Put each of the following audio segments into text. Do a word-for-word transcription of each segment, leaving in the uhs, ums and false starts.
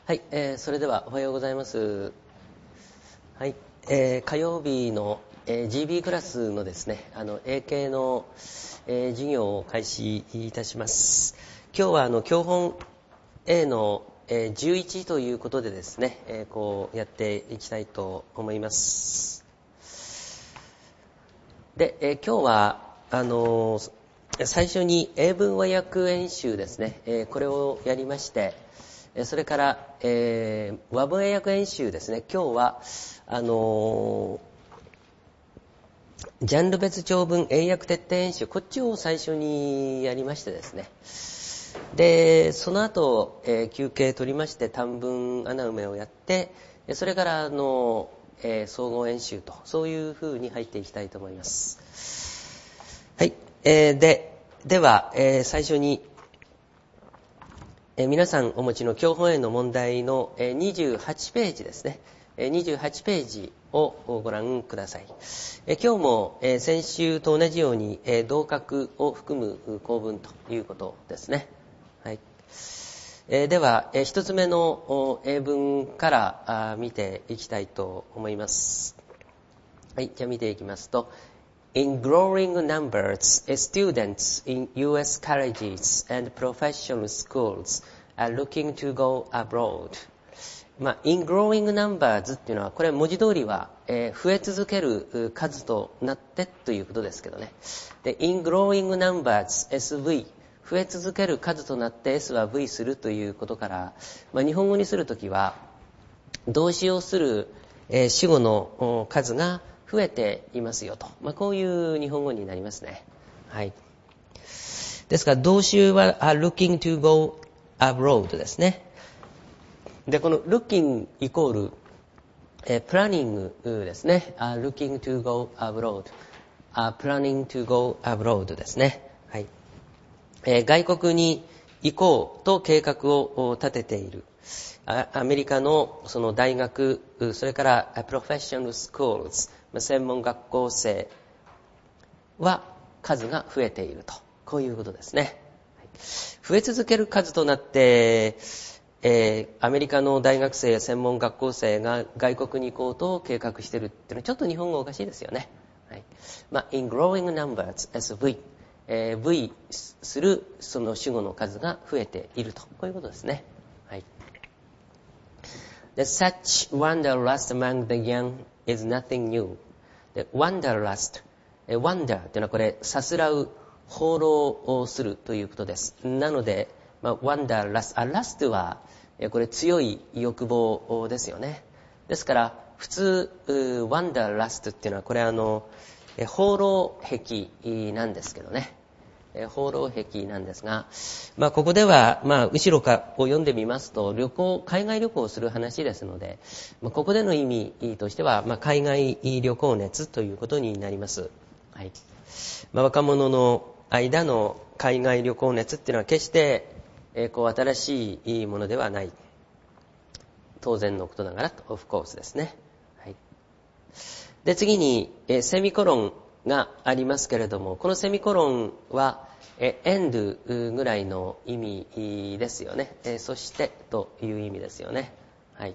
はい、えー、それではおはようございます。はい、えー、火曜日の、えー、ジービー クラスのですね、あの英検の、えー、授業を開始いたします。今日はあの教本 A の、えー、じゅういちということでですね、えー、こうやっていきたいと思います。で、えー、今日はあのー、最初に英文和訳演習ですね、えー、これをやりまして、それから、えー、和文英訳演習ですね。今日はあのー、ジャンル別長文英訳徹底演習、こっちを最初にやりましてですね。で、その後、えー、休憩取りまして短文穴埋めをやって、それからあの、えー、総合演習と、そういう風に入っていきたいと思います。はい。えー、で、では、えー、最初にえー、皆さんお持ちの教本への問題の、えー、にじゅうはちページですね、えー、にじゅうはちページをご覧ください。えー、今日も、えー、先週と同じように、えー、同格を含む構文ということですね。はい。えー、では、えー、一つ目の英文からあ見ていきたいと思います。はい、じゃあ見ていきますと、In growing numbers, students in U S colleges and professional schools are looking to go abroad. まあ、in growing numbers っていうのは、これ文字通りは、えー、増え続ける数となってということですけどね。で、in growing numbers, エスブイ、増え続ける数となって S は V するということから、まあ、日本語にするときは、動詞をする、えー、主語の数が増えていますよと、まあ、こういう日本語になりますね。はい。ですから動詞は are looking to go abroad ですね。で、この looking イコール、えー、planning ですね。are looking to go abroad are planning to go abroad ですね。はい。えー、外国に行こうと計画を立てている。アメリカのその大学、それからプロフェッショナルスクールズ、専門学校生は数が増えていると、こういうことですね。増え続ける数となって、えー、アメリカの大学生や専門学校生が外国に行こうと計画しているっていうのはちょっと日本語おかしいですよね。はい。まあ、in growing numbers, エスブイ、えー、V するその主語の数が増えていると、こういうことですね。はい。The such wanderlust among the young is nothing new. The wanderlust, wander というのはこれ、さすらう、放浪をするということです。なので、まあ、wanderlust、あ、lust は、これ強い欲望ですよね。ですから、普通、wanderlust っていうのはこれあの、放浪癖なんですけどね。放浪癖なんですが、まあ、ここでは、まあ、後ろかを読んでみますと、旅行、海外旅行をする話ですので、まあ、ここでの意味としては、まあ、海外旅行熱ということになります。はい。まあ、若者の間の海外旅行熱っていうのは決して、えー、こう新しいものではない。当然のことながら、オフコースですね。はい。で、次に、えー、セミコロンがありますけれども、このセミコロンはえ end ぐらいの意味ですよね。えそしてという意味ですよね。はい。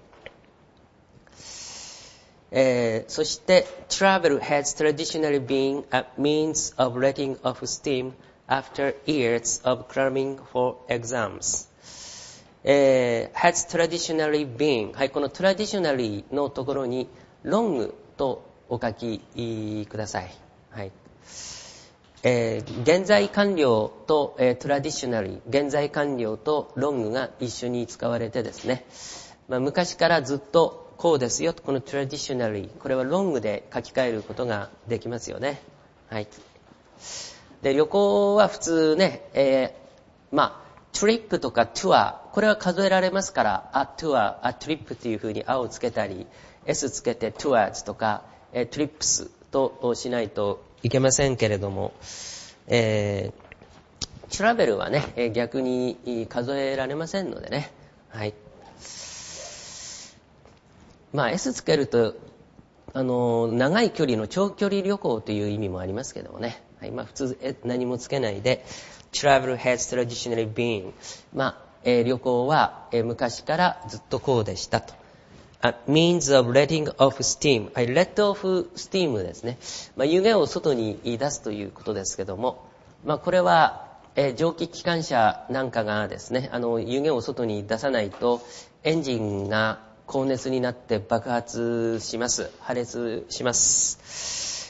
えー、そして travel has traditionally been a means of letting off steam after years of cramming for exams. えー、has traditionally been、はい、この traditionally のところに long とお書きください。はい。えー、現在完了と、えー、traditionally、現在完了と long が一緒に使われてですね、まあ、昔からずっとこうですよと、この traditionally、これは long で書き換えることができますよね。はい。で、旅行は普通ね、えー、まあ、トリップとかトゥア、これは数えられますから、a tour、a trip というふうに a をつけたり、s つけて towards とか、えー、trips としないといけませんけれども、えー、トラベルはね、えー、逆に数えられませんのでね。はい。まあ S つけると、あのー、長い距離の長距離旅行という意味もありますけどもね。はい。まあ普通え何もつけないで、travel has traditionally been。まあえー、旅行は、えー、昔からずっとこうでしたと。A means of letting off steam. I let off steam ですね。まあ、湯気を外に出すということですけども、まあ、これは、えー、蒸気機関車なんかがですね、あの、湯気を外に出さないと、エンジンが高熱になって爆発します。破裂します。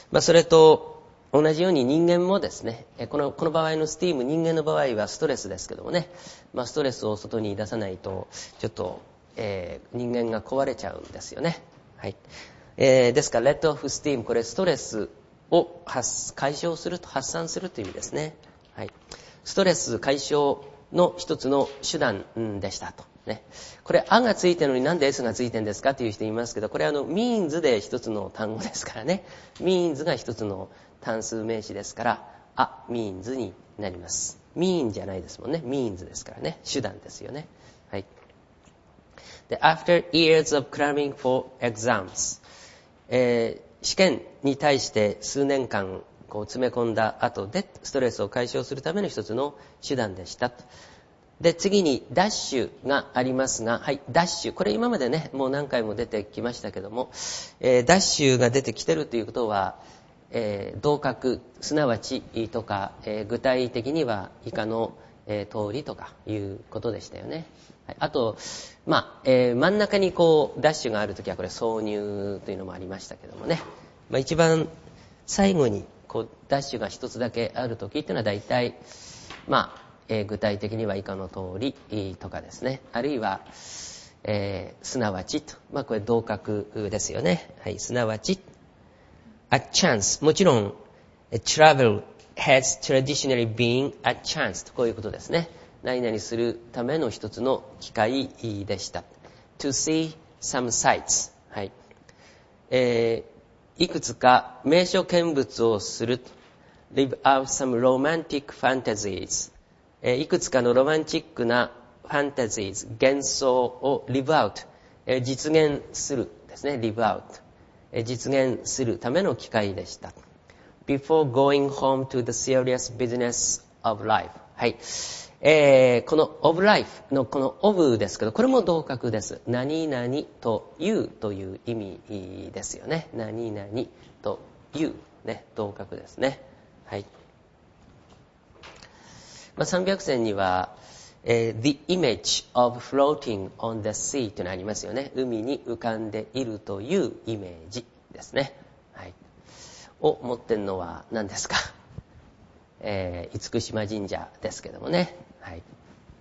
まあ、それと、同じように人間もですね、この、この場合のスティーム、人間の場合はストレスですけどもね、まあ、ストレスを外に出さないと、ちょっと、えー、人間が壊れちゃうんですよね。はい。えー、ですから、let off steam、これストレスを発解消すると、発散するという意味ですね。はい。ストレス解消の一つの手段でしたと。ね。これ、あがついてるのになんで S がついてるんですかっていう人いますけど、これあの、means で一つの単語ですからね。means が一つの単数名詞ですから、あ、means になります。mean じゃないですもんね。means ですからね。手段ですよね。はい。で、after years of cramming for exams、えー、試験に対して数年間こう詰め込んだ後でストレスを解消するための一つの手段でした。で、次にダッシュがありますが、はい、ダッシュ。これ今までね、もう何回も出てきましたけども、えー、ダッシュが出てきてるということは、えー、同格、すなわちとか、えー、具体的には以下の、えー、通りとかいうことでしたよね。はい、あと、まあ、えー、真ん中にこう、ダッシュがあるときはこれ挿入というのもありましたけどもね。まあ、一番最後にこう、ダッシュが一つだけあるときっていうのは大体、まあ、えー、具体的には以下の通りとかですね。あるいは、えー、すなわちと。まあ、これ同格ですよね。はい、すなわち。a chance。もちろん、travel has traditionally been a chance とこういうことですね。何々するための一つの機会でした。to see some sights。はい。えー、いくつか名所見物をする。live out some romantic fantasies。えー、いくつかのロマンチックなファンタジーズ、幻想を live out、えー、実現するですね。live out、えー、実現するための機会でした。before going home to the serious business of life。はい。えー、この of life のこの of ですけど、これも同格です。何々というという意味ですよね。何々というね、同格ですね。はい。まあ、さんびゃくせんには、えー、the image of floating on the sea というのがありますよね。海に浮かんでいるというイメージですね。はい。を持ってるのは何ですか？えー、厳島神社ですけどもね。はい。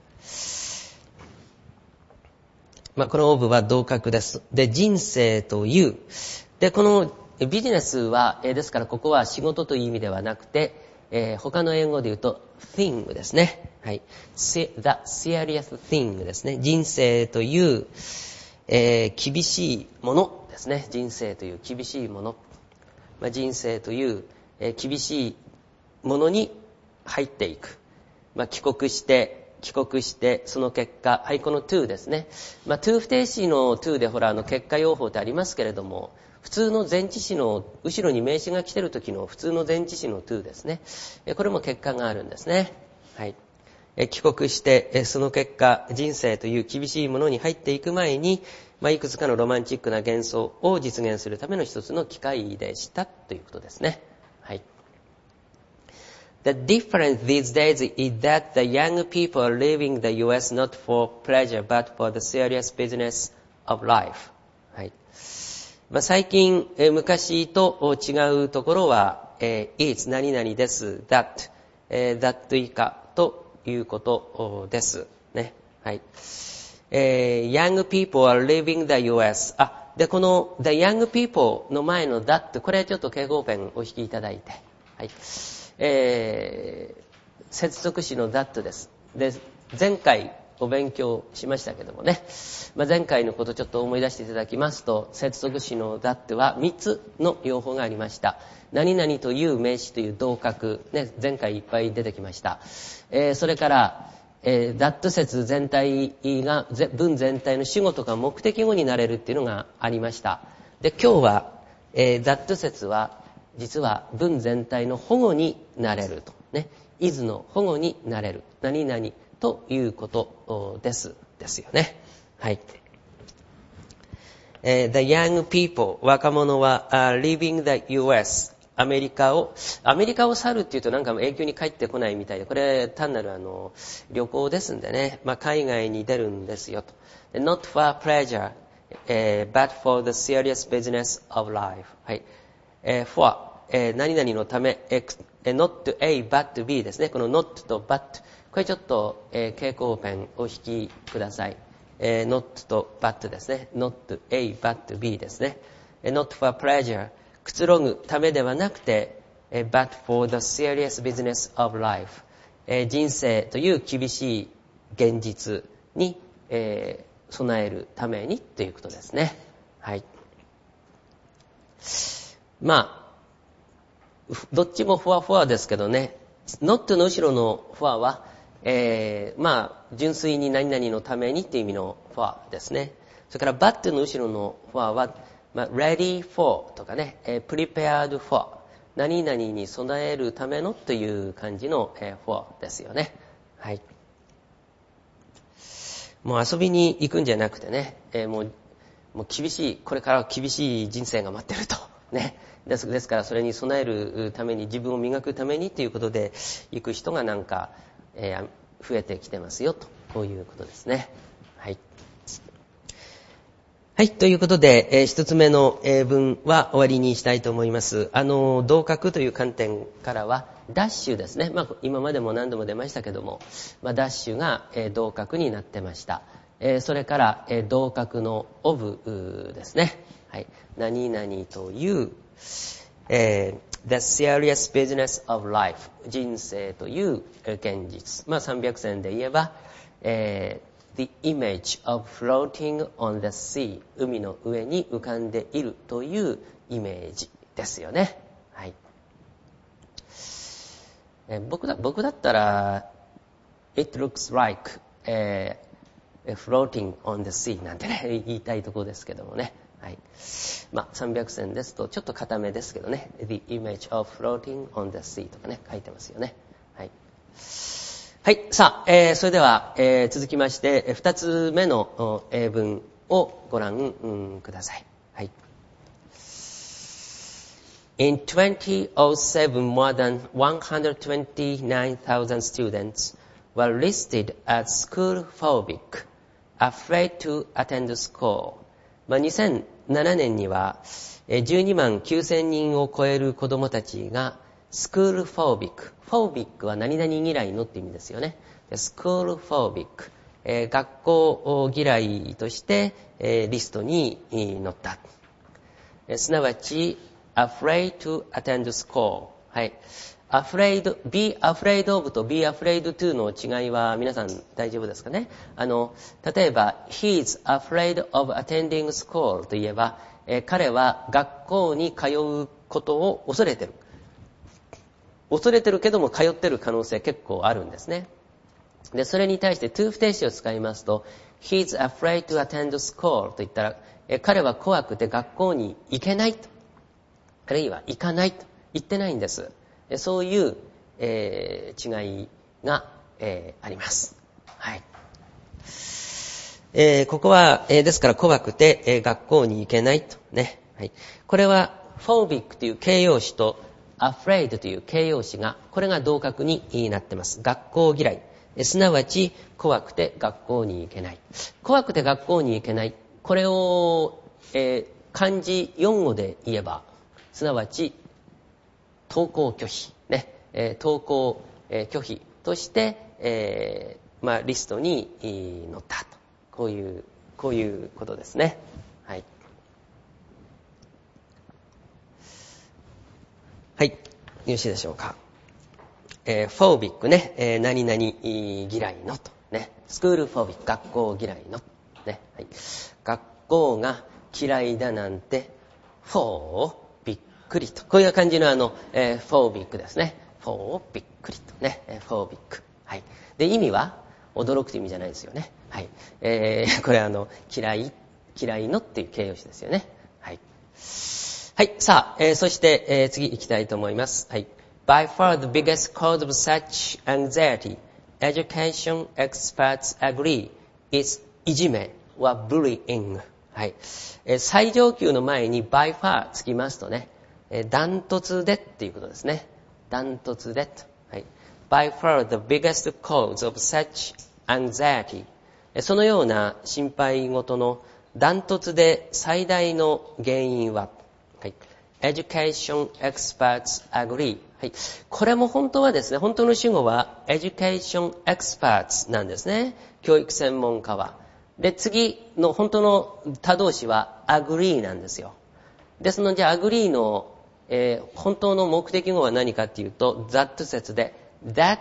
まあ、このオブは同格です。で、人生という。で、このビジネスは、えー、ですからここは仕事という意味ではなくて、えー、他の英語で言うと thing ですね。はい。the serious thing ですね。人生という、えー、厳しいものですね。人生という厳しいもの。まあ、人生という、えー、厳しいものに入っていく。まあ、帰国して、帰国して、その結果、はい、この to ですね。まあ、to 不定詞の to でほら、あの、結果用法ってありますけれども、普通の前置詞の、後ろに名詞が来てる時の普通の前置詞の to ですね。これも結果があるんですね。はい。帰国して、その結果、人生という厳しいものに入っていく前に、まあ、いくつかのロマンチックな幻想を実現するための一つの機会でしたということですね。はい。The difference these days is that the young people are leaving the ユーエスnot for pleasure but for the serious business of life。はい。まあ、最近、えー、昔と違うところは、えー、is 何々です that、えー、that 以下ということですね。はい。えー、young people are leaving the ユーエス。あ、で、この the young people の前の that、これちょっと敬語ペンお引きいただいて。はい。えー、接続詞の that です。で、前回お勉強しましたけどもね。まあ、前回のことちょっと思い出していただきますと、接続詞の that はみっつの用法がありました。何々という名詞という同格、ね、前回いっぱい出てきました。えー、それから、えー、that 節全体が、文全体の主語とか目的語になれるっていうのがありました。で、今日は、えー、that 節は、実は文全体の保護になれると。ね。is の保護になれる。何々 ということです。ですよね。はい。えー、the young people 若者は、uh, leaving the ユーエス アメリカをアメリカを去るっていうとなんか永久に帰ってこないみたいで、これ単なるあの旅行ですんでね、まあ、海外に出るんですよと。not for pleasure、えー、but for the serious business of life、はいえー、for、えー、何々のため、えー、not A but B ですね。この not と but、 これちょっと、えー、蛍光ペンを引きください。えー、not と but ですね。not A but B ですね。えー、not for pleasure、くつろぐためではなくて、えー、but for the serious business of life、えー、人生という厳しい現実に、えー、備えるためにということですね。はい。まあ、どっちもふわふわですけどね、not の後ろのふわは、えー、まあ、純粋に何々のためにっていう意味のふわですね。それから but の後ろのふわは、まあ、ready for とかね、えー、prepared for、何々に備えるためのという感じの、えー、for ですよね。はい。もう遊びに行くんじゃなくてね、えー、もう、もう厳しい、これから厳しい人生が待ってると。ね。です、ですからそれに備えるために、自分を磨くためにということで行く人がなんか、えー、増えてきてますよと、こういうことですね。はい。はい、ということで、えー、一つ目の英文は終わりにしたいと思います。あの、同格という観点からは、ダッシュですね。まあ、今までも何度も出ましたけども、まあ、ダッシュが、えー、同格になってました。えー、それから、えー、同格のオブですね。はい。何々という、えーThe serious business of life、 人生という現実、まあ、さんびゃくせんで言えば、えー、The image of floating on the sea、 海の上に浮かんでいるというイメージですよね。はい。えー、僕だ、僕だったら It looks like、えー、floating on the sea なんてね言いたいところですけどもね。はい。まあ、さんびゃくせんですとちょっと固めですけどね。The image of floating on the sea とかね、書いてますよね。はい。はい。さあ、えー、それでは、えー、続きまして、二つ目の英文をご覧、うん、ください。はい。In twenty oh seven, more than one hundred twenty-nine thousand students were listed as school phobic, afraid to attend school.まあ、にせんななねんにはじゅうにまんきゅうせんにんを超える子どもたちがスクールフォービック、フォービックは何々嫌いのって意味ですよね。スクールフォービック、えー、学校嫌いとして、えー、リストに載った。すなわち afraid to attend school、はい、afraid、be afraid of と be afraid to の違いは皆さん大丈夫ですかね。あの、例えば he's afraid of attending school といえば、えー、彼は学校に通うことを恐れてる。恐れてるけども通ってる可能性結構あるんですね。で、それに対して to 不定詞を使いますと he's afraid to attend school と言ったら、えー、彼は怖くて学校に行けないと。あるいは行かないと言ってないんです。そういう、えー、違いが、えー、あります。はい。えー、ここは、えー、ですから怖くて、えー、学校に行けないとね。はい。これは phobic という形容詞と afraid という形容詞が、これが同格になってます。学校嫌い。すなわち怖くて学校に行けない。怖くて学校に行けない。これを、えー、漢字よん語で言えば、すなわち登校拒否、ね、えー、登校、えー、拒否として、えー、まあ、リストに載ったと。こういう、こういうことですね。はい。はい。よろしいでしょうか。えー、フォービックね、えー、何々嫌いのと。ね。スクールフォービック、学校嫌いの。ね。はい。学校が嫌いだなんて、フォー、びっくりと。こういう感じのあの、えー、フォービックですね。フォー、びっくりとね。えー、フォービック。はい。で、意味は、驚くという意味じゃないですよね。はい。えー、これはあの、嫌い、嫌いのっていう形容詞ですよね。はい。はい。さあ、えー、そして、えー、次行きたいと思います。はい。By far the biggest cause of such anxiety education experts agree is いじめ or bullying。はい。えー、最上級の前に by far つきますとね、えー、ダントツでっていうことですね。ダントツでと。はい。by far the biggest cause of such anxiety。そのような心配事のダントツで最大の原因は、はい。education experts agree。はい。これも本当はですね、本当の主語は education experts なんですね。教育専門家は。で、次の本当の他動詞は agree なんですよ。ですので、agree の、えー、本当の目的語は何かっていうと、that 節で、that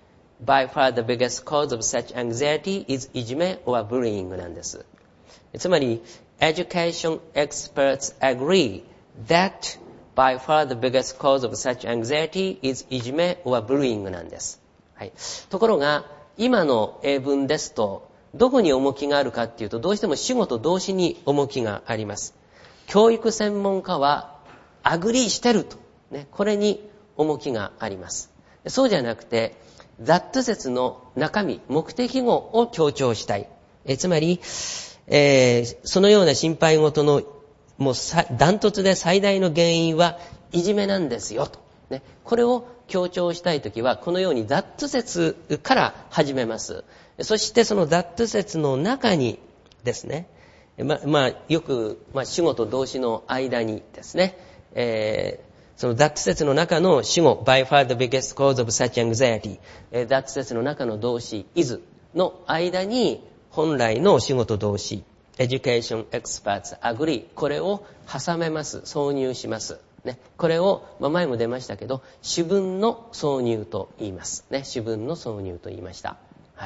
by far the biggest cause of such anxiety is いじめ or bullying なんです。つまり、education experts agree that by far the biggest cause of such anxiety is いじめ or bullying なんです。はい。ところが、今の英文ですと、どこに重きがあるかっていうと、どうしても主語と動詞に重きがあります。教育専門家は、アグリーしてると。ね、これに重きがあります。そうじゃなくて、that 節の中身、目的語を強調したい。えつまり、えー、そのような心配事のもうダントツで最大の原因はいじめなんですよと、ね、これを強調したいときはこのように that 節から始めます。そしてその that 節の中にですね、ままあ、よく、まあ、主語と動詞の間にですね、えー、その that 節の中の主語 by far the biggest cause of such anxiety、えー、that 節の中の動詞 is の間に本来の主語と動詞education experts agree これを挟めます。挿入します。ね、これを、まあ、前も出ましたけど主文の挿入と言います。ね、主文の挿入と言いました。はい。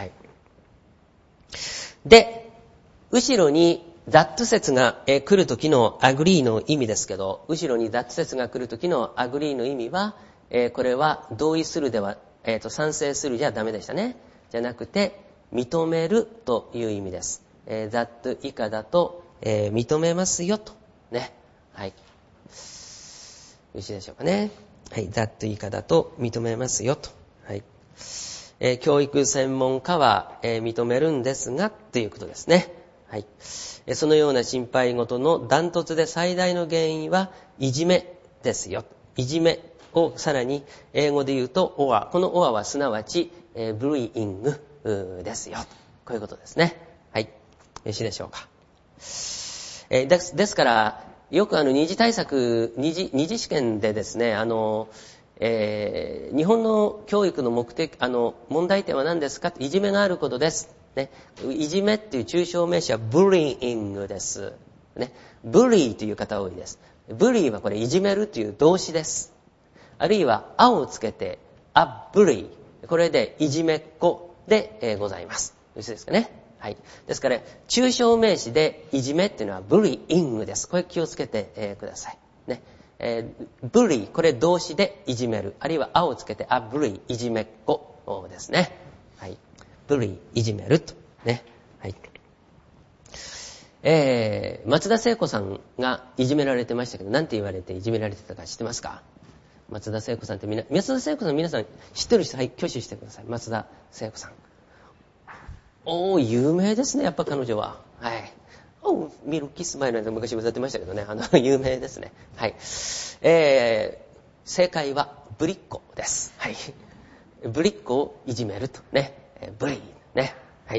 で、後ろに that 節が、えー、来るときの agree の意味ですけど、後ろに that 節が来るときの agree の意味は、えー、これは同意するでは、えーと、賛成するじゃダメでしたね。じゃなくて、認めるという意味です。えー、that 以下だと、えー、認めますよと。ね。はい。よろしいでしょうかね。はい。that 以下だと認めますよと。はい。えー、教育専門家は、えー、認めるんですが、ということですね。はい。えー、そのような心配事のダントツで最大の原因はいじめですよ。いじめをさらに英語で言うと or。この or はすなわち、えー、bullyingですよ。こういうことですね。はい。よろしいでしょうか。えー、です、ですから、よくあの二次対策、二次、二次試験でですね、あの、えー、日本の教育の目的、あの、問題点は何ですか？いじめがあることです。ね。いじめっていう抽象名詞はブリーイングです。ね。ブリーという方多いです。ブリーはこれいじめるという動詞です。あるいは、あをつけて、あブリー。これでいじめっ子で、えー、ございます。よろしいですかね。はい。ですから、抽象名詞でいじめっていうのはブリーイングです。これ気をつけて、えー、ください。ね。えー、ブリー、これ動詞でいじめる。あるいは、あをつけて、あブリー、いじめっ子ですね。はい。ブリー、いじめると。ね。はい。えー、松田聖子さんがいじめられてましたけど、なんて言われていじめられてたか知ってますか？松田聖子さんってみな、松田聖子さん皆さん知ってる人、はい、挙手してください。松田聖子さん。おー、有名ですね、やっぱ彼女は。はい。おー、ミルキースマイルなんて昔歌ってましたけどね、あの、有名ですね。はい。えー、正解は、ぶりっ子です。はい。ぶりっ子をいじめると。ね。ブリー。ね。はい。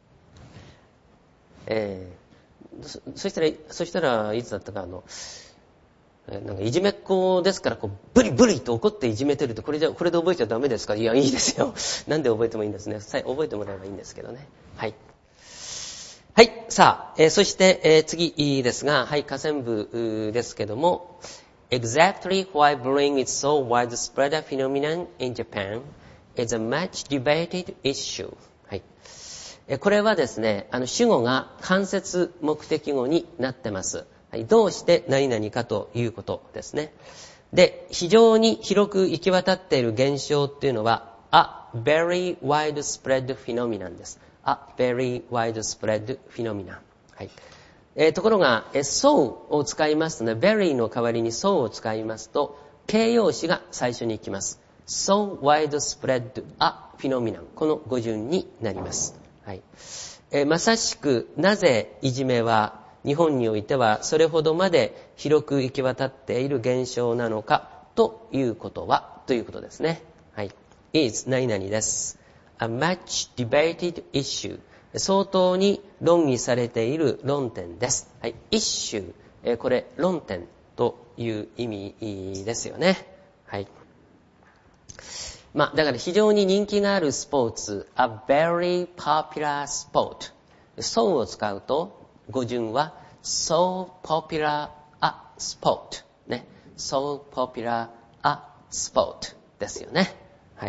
えー、そ, そしたら、そしたらいつだったか、あの、なんかいじめっ子ですから、こう、ブリブリと怒っていじめてると、これじゃ、これで覚えちゃダメですか？いや、いいですよ。なんで覚えてもいいんですね。さえ覚えてもらえばいいんですけどね。はい。はい。さあ、えー、そして、えー、次ですが、はい、下線部ですけども、Exactly why bullying is so widespread a phenomenon in Japan is a much debated issue. はい。えー、これはですね、あの、主語が間接目的語になってます。はい、どうして何々かということですね。で、非常に広く行き渡っている現象っていうのは、a very widespread phenomenon です。a very widespread phenomenon。はい。えー、ところが、え so を使いますとね、very の代わりに so を使いますと、形容詞が最初に来ます。 so widespread a phenomenon この語順になります。はい。えー、まさしくなぜいじめは日本においてはそれほどまで広く行き渡っている現象なのかということはということですね。はい。is 何々です。a much debated issue 相当に論議されている論点です。はい。issue、えー、これ論点という意味ですよね。はい。まあ、だから非常に人気があるスポーツ、a very popular sport。so を使うと、語順は so popular a sport。ね。so popular a sport ですよね。はい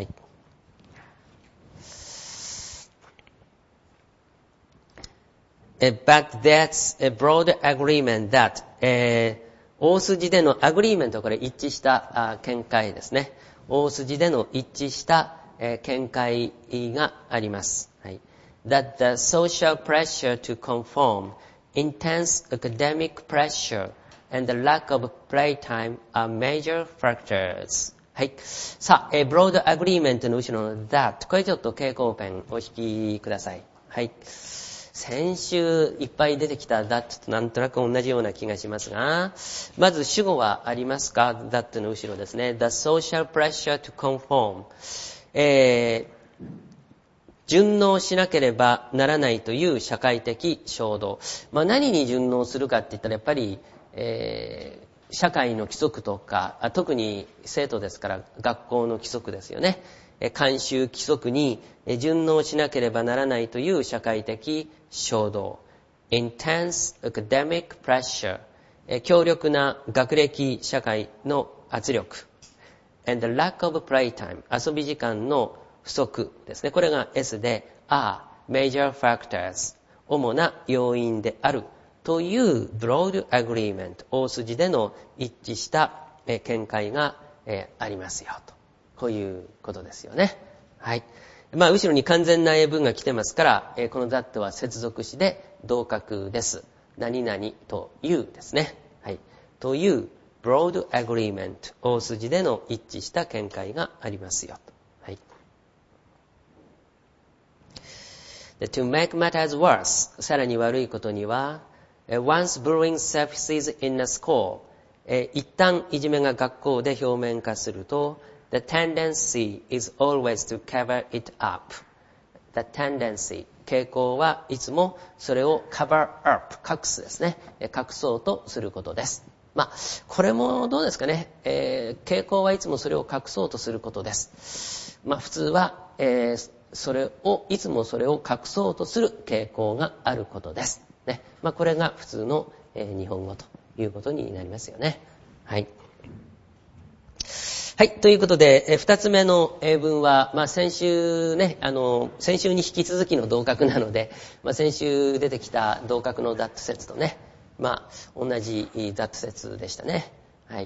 。But that's a broad agreement that、えー、大筋でのアグリーメント、これ一致した見解ですね。大筋での一致した、えー、見解があります。はい。That the social pressure to conform, intense academic pressure, and the lack of playtime are major factors. はい。さあ、えー、ブロードアグリーメントの後ろの that。これちょっと蛍光ペンお引きください。はい。先週いっぱい出てきた that となんとなく同じような気がしますが、まず主語はありますか？ that の後ろですね。The social pressure to conform、えー、順応しなければならないという社会的衝動。まあ、何に順応するかって言ったらやっぱり、えー、社会の規則とか、特に生徒ですから学校の規則ですよね。慣習規則に順応しなければならないという社会的衝動。intense academic pressure、強力な学歴社会の圧力。and the lack of playtime、遊び時間の不足ですね。これが S で are major factors、主な要因であるという broad agreement、大筋での一致した見解がありますよと。こういうことですよね。はい。まあ、後ろに完全な英文が来てますから、えー、この that は接続詞で同格です。何々というですね。はい。という broad agreement、大筋での一致した見解がありますよと。はい。で to make matters worse、さらに悪いことには、once bullying surfaces in a school、えー、一旦いじめが学校で表面化すると、The tendency is always to cover it up. The tendency、傾向はいつもそれを cover up、隠すですね。隠そうとすることです。まあ、これもどうですかね。えー、傾向はいつもそれを隠そうとすることです。まあ、普通は、えー、それを、いつもそれを隠そうとする傾向があることです。ね。まあ、これが普通の、えー、日本語ということになりますよね。はい。はい。ということで、え二つ目の英文は、まあ、先週ね、あの、先週に引き続きの同格なので、まあ、先週出てきた同格のダット説とね、まあ、同じダット説でしたね。はい。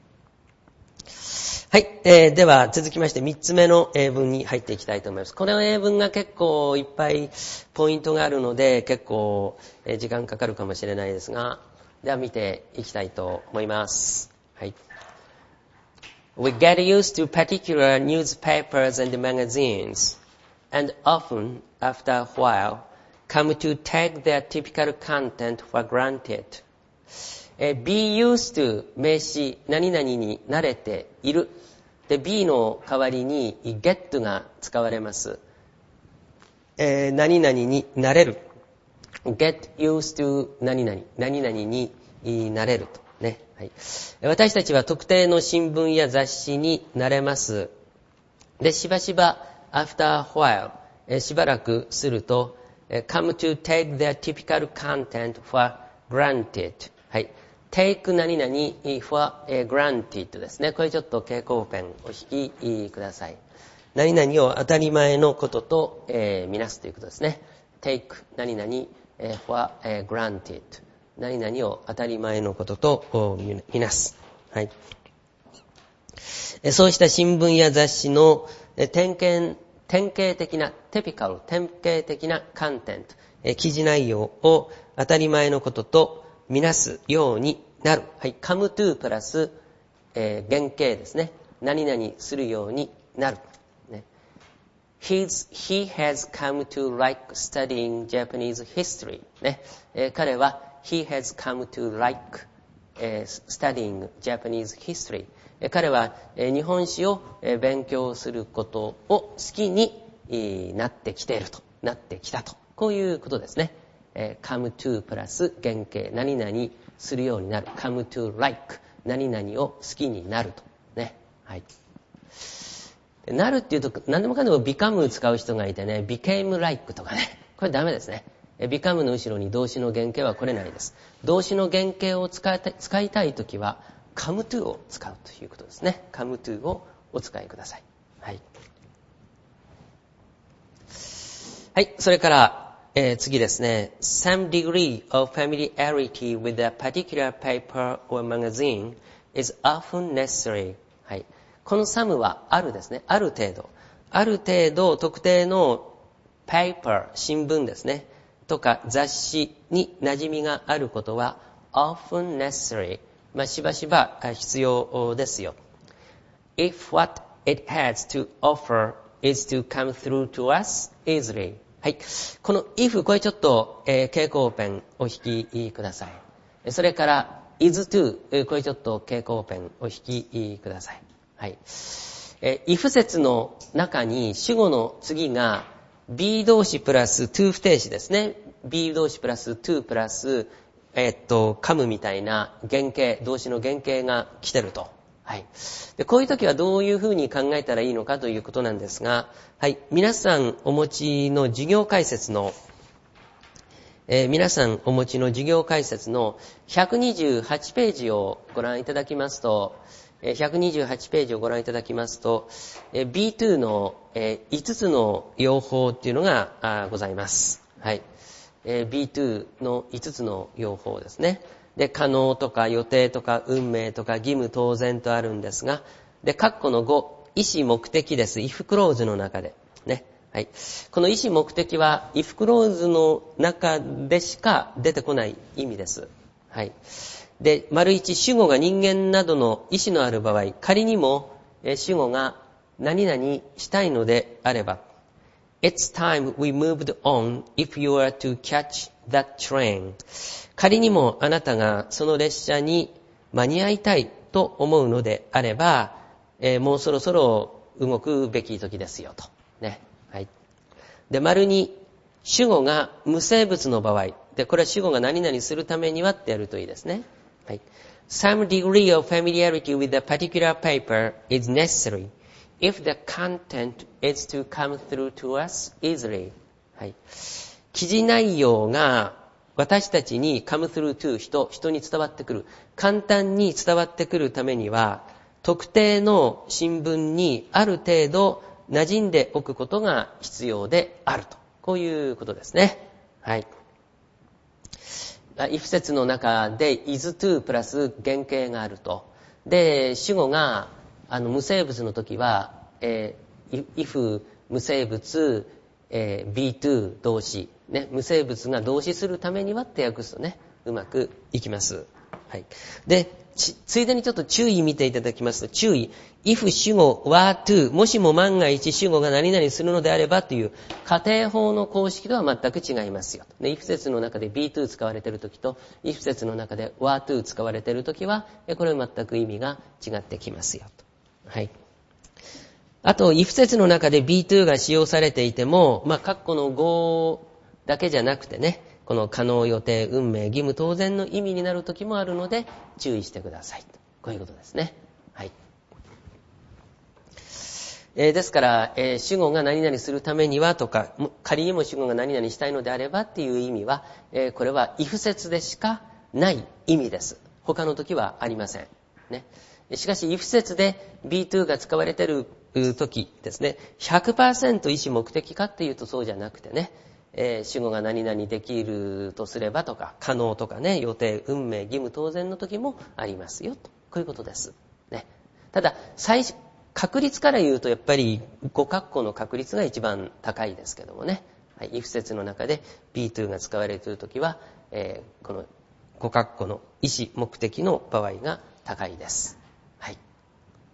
はい。えー、では、続きまして三つ目の英文に入っていきたいと思います。この英文が結構いっぱいポイントがあるので、結構、えー、時間かかるかもしれないですが、では見ていきたいと思います。はい。We get used to particular newspapers and magazines, and often, after a while, come to take their typical content for granted. be used to 名詞、何々に慣れている。で、be の代わりに get が使われます。えー、何々に慣れる。get used to 何々、何々に慣れると。ね。はい。私たちは特定の新聞や雑誌に慣れます。で、しばしば after a while、えしばらくすると come to take their typical content for granted。はい。take 何々 for granted ですね。これちょっと蛍光ペンお引きください。何々を当たり前のことと、えー、みなすということですね。take 何々 for granted。何々を当たり前のこととみなす。はい。そうした新聞や雑誌の典型、典型的な、テピカル、典型的なコンテンツ、記事内容を当たり前のこととみなすようになる。はい。come to プラス、えー、原型ですね。 何々するようになる。ね、He's, he has come to like studying Japanese history、ねえー、彼は He has come to like、えー、studying Japanese history、えー、彼は、えー、日本史を、えー、勉強することを好きに、えー、なってきていると、なってきたと、こういうことですね。えー、come to プラス原型、何々するようになる。come to like、何々を好きになると。ね。はい。なるっていうと、何でもかんでも become 使う人がいてね、became like とかね。これダメですね。become の後ろに動詞の原型は来れないです。動詞の原型を使いたい、使いたいときは、come to を使うということですね。come to をお使いください。はい。はい。それから、えー、次ですね。Some degree of familiarity with a particular paper or magazine is often necessary。はい。この some はあるですね。ある程度。ある程度特定の paper、新聞ですね。とか雑誌に馴染みがあることは often necessary。まあ、しばしば必要ですよ。If what it has to offer is to come through to us easily。はい。この if、これちょっと、えー、蛍光ペンお引きください。それから is to、これちょっと蛍光ペンお引きください。はい。えー、if 節の中に主語の次が be 動詞プラス to 不定詞ですね。be 動詞プラス to プラス、えー、っと、come みたいな原型、動詞の原型が来てると。はい。で、こういう時はどういうふうに考えたらいいのかということなんですが、はい。皆さんお持ちの授業解説の、えー、皆さんお持ちの授業解説のひゃくにじゅうはちページをご覧いただきますと、ひゃくにじゅうはちページをご覧いただきますと、ビーツー のいつつの用法っていうのがございます。はい。ビーツー のいつつの用法ですね。で、可能とか予定とか運命とか義務当然とあるんですが、で、括弧のご、意思目的です。if クローズの中で。ね。はい。この意思目的は if クローズの中でしか出てこない意味です。はい。で、丸一、主語が人間などの意思のある場合、仮にも主語が何々したいのであれば、It's time we moved on if you are to catch that train。仮にもあなたがその列車に間に合いたいと思うのであれば、えー、もうそろそろ動くべき時ですよと。ね。はい。で、丸に、主語が無生物の場合。で、これは主語が何々するためにはってやるといいですね。はい。Some degree of familiarity with a particular paper is necessary if the content is to come through to us easily。はい。記事内容が私たちに come through to 人、人に伝わってくる。簡単に伝わってくるためには、特定の新聞にある程度馴染んでおくことが必要であると。こういうことですね。はい。if 節の中で is to プラス原型があると。で、主語があの無生物の時は、えー、if 無生物、えー、be to 動詞、ね、無生物が動詞するためにはって訳すとね、うまくいきます。はい。で、ついでにちょっと注意見ていただきますと、注意。if 主語 were to、もしも万が一主語が何々するのであればという仮定法の公式とは全く違いますよ。で、if 節の中で be to 使われているときと、if 節の中で were to 使われているときは、これは全く意味が違ってきますよと。はい。あと、if 節の中で be to が使用されていても、まあ、括弧の語だけじゃなくてね、この可能、予定、運命、義務、当然の意味になる時もあるので注意してください。こういうことですね。はい。えー、ですから、えー、主語が何々するためにはとか、仮にも主語が何々したいのであればっていう意味は、えー、これは if 節でしかない意味です。他の時はありません。ね。しかし、if 節で be to が使われている時ですね、ひゃくパーセント 意思目的かっていうとそうじゃなくてね、えー、主語が何々できるとすればとか、可能とかね、予定、運命、義務、当然の時もありますよと。こういうことです。ね。ただ、最初、確率から言うとやっぱりご括弧の確率が一番高いですけどもね。はい、if 節の中で be to が使われている時は、えー、このご括弧の意思、目的の場合が高いです。はい。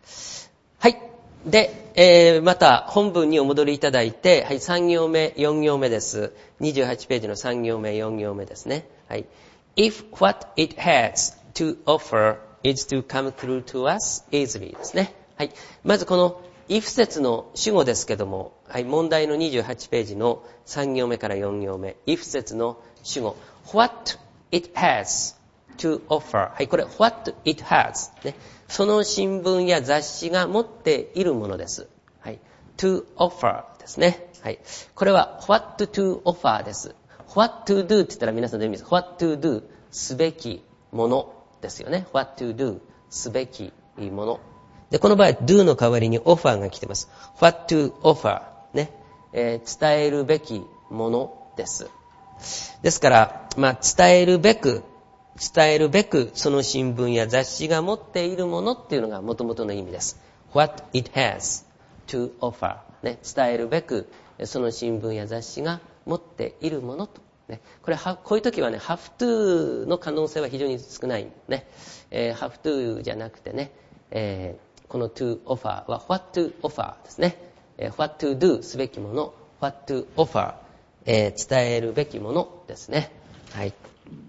はい。で、えー、また本文にお戻りいただいて、はい、さん行目、よん行目です。にじゅうはちページのさん行目、よん行目ですね。はい。If what it has to offer is to come through to us easily ですね。はい。まずこの if 節の主語ですけども、はい、問題のにじゅうはちページのさん行目からよん行目、if 節の主語、what it has to offer。はい、これ what it has、ね。その新聞や雑誌が持っているものです。はい、to offer ですね。はい、これは what to offer です。what to do って言ったら皆さんどういう意味ですか？ what to do すべきものですよね。what to do すべきもの。で、この場合 do の代わりに offer が来てます。what to offer ね、えー、伝えるべきものです。ですから、まあ、伝えるべく伝えるべくその新聞や雑誌が持っているものっていうのが元々の意味です。What it has to offer、ね、伝えるべくその新聞や雑誌が持っているものと、ね、これはこういう時はね have to の可能性は非常に少ないね、えー、have to じゃなくてね、えー、この to offer は what to offer ですね、えー、what to do すべきもの what to offer、えー、伝えるべきものですね。はい。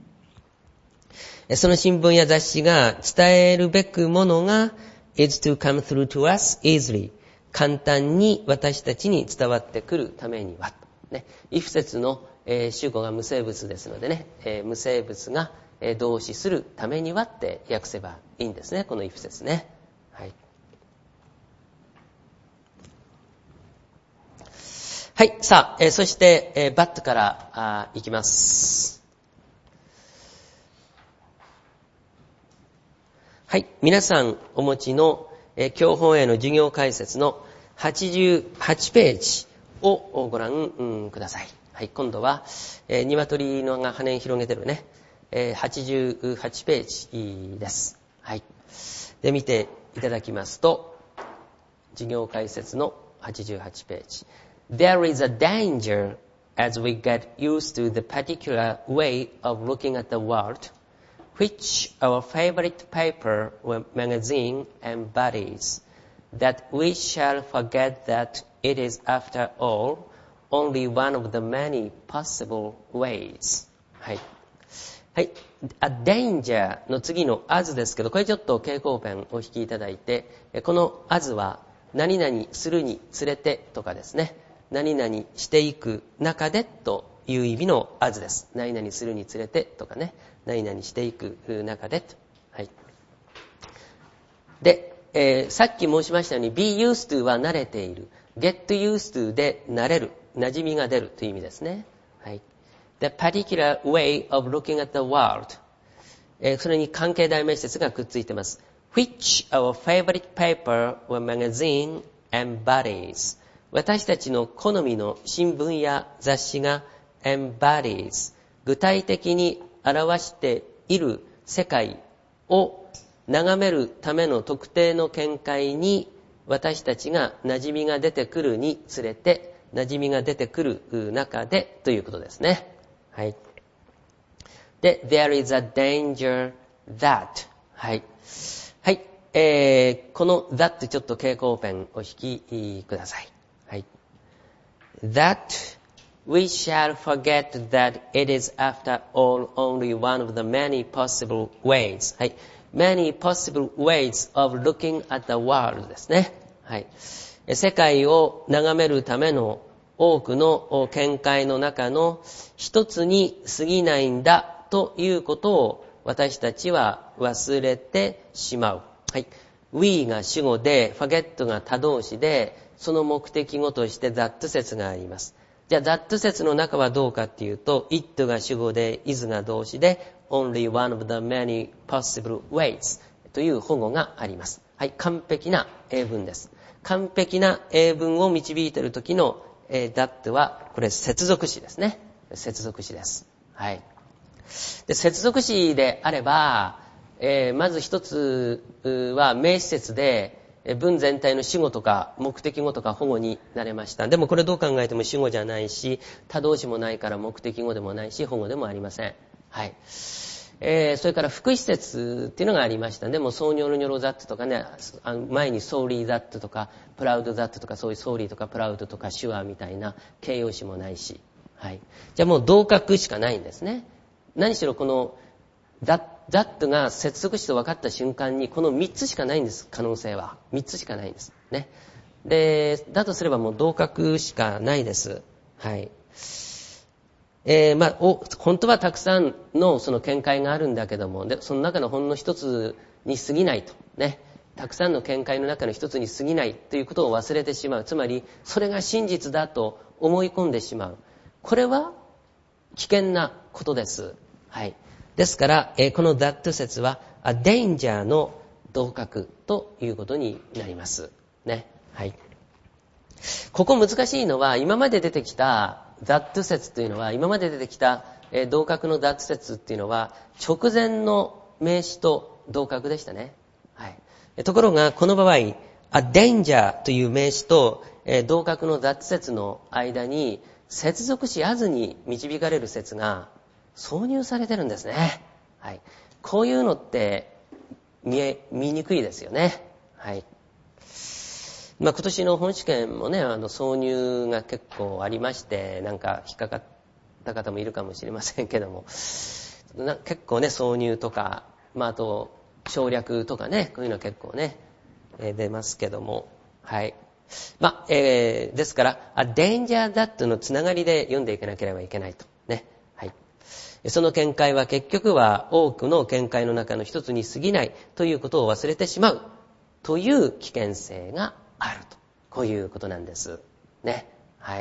その新聞や雑誌が伝えるべくものが is to come through to us easily 簡単に私たちに伝わってくるためには、ね、if 節の、えー、主語が無生物ですのでね、えー、無生物が、えー、動詞するためにはって訳せばいいんですね、この if 節ね。はい。はい、さあ、えー、そして、えー、but からあいきます。はい。皆さんお持ちの、えー、教本への授業解説のはちじゅうはちページをご覧、うん、ください。はい。今度は、えー、鶏のが羽広げてるね、えー、はちじゅうはちページです。はい。で、見ていただきますと、授業解説のはちじゅうはちページ。There is a danger as we get used to the particular way of looking at the world,which our favorite paper or magazine embodies, that we shall forget that it is, after all, only one of the many possible ways. はい。はい。A danger の次の as ですけど、これちょっと蛍光ペンお引きいただいて、この as は何々するにつれてとかですね、何々していく中でという意味の as です。何々するにつれてとかね、何々していく中でと。はい。で、えー、さっき申しましたように be used to は慣れている。get used to で慣れる。馴染みが出るという意味ですね。はい。The particular way of looking at the world、えー、それに関係代名詞節がくっついています。which our favorite paper or magazine embodies、私たちの好みの新聞や雑誌が embodies、具体的に表している世界を眺めるための特定の見解に私たちが馴染みが出てくるにつれて、馴染みが出てくる中でということですね。はい。で、there is a danger that、はい。はい。えー、この that ちょっと蛍光ペンお引きください。はい。that we shall forget that it is after all only one of the many possible ways、はい、many possible ways of looking at the world ですね、はい、世界を眺めるための多くの見解の中の一つに過ぎないんだということを私たちは忘れてしまう、はい、we が主語で forget が他動詞で、その目的語として that 節があります。じゃあ that 節の中はどうかっていうと、 it が主語で is が動詞で only one of the many possible ways という保護があります。はい、完璧な英文です。完璧な英文を導いている時の、えー、that はこれ接続詞ですね。接続詞です。はい。で、接続詞であれば、えー、まず一つは名詞節で文全体の主語とか目的語とか保護になれました。でもこれどう考えても主語じゃないし、他動詞もないから目的語でもないし、保護でもありません。はい。 えー、それから副詞節っていうのがありましたね。もうそうニョロニョロザットとかね、あの前にソーリーザットとかプラウドザットとか、そういうソーリーとかプラウドとかシュアみたいな形容詞もないし、はい。じゃあもう同格しかないんですね。何しろこのザットが接続詞と分かった瞬間にこのみっつしかないんです。可能性はみっつしかないんですね。で、だとすればもう同格しかないです。はい。えー、まあ、お、本当はたくさんのその見解があるんだけども、で、その中のほんの一つに過ぎないと。ね。たくさんの見解の中の一つに過ぎないということを忘れてしまう。つまり、それが真実だと思い込んでしまう。これは危険なことです。はい。ですから、えー、この that 説は、a danger の同格ということになります。ね。はい。ここ難しいのは、今まで出てきたthat 説というのは、今まで出てきた、えー、同格の that 説っていうのは、直前の名詞と同格でしたね。はい。ところが、この場合、a danger という名詞と、えー、同格の that 説の間に、接続詞 as に導かれる説が挿入されてるんですね。はい。こういうのって見え、見にくいですよね。はい。まあ、今年の本試験もね、あの挿入が結構ありまして、なんか引っかかった方もいるかもしれませんけども、な結構ね、挿入とか、まあ、あと省略とかね、こういうの結構ね、えー、出ますけども、はい。まあ、えー、ですから、a danger that のつながりで読んでいかなければいけないと。ね。はい。その見解は結局は多くの見解の中の一つに過ぎないということを忘れてしまうという危険性があると。こういうことなんです。ね。はい。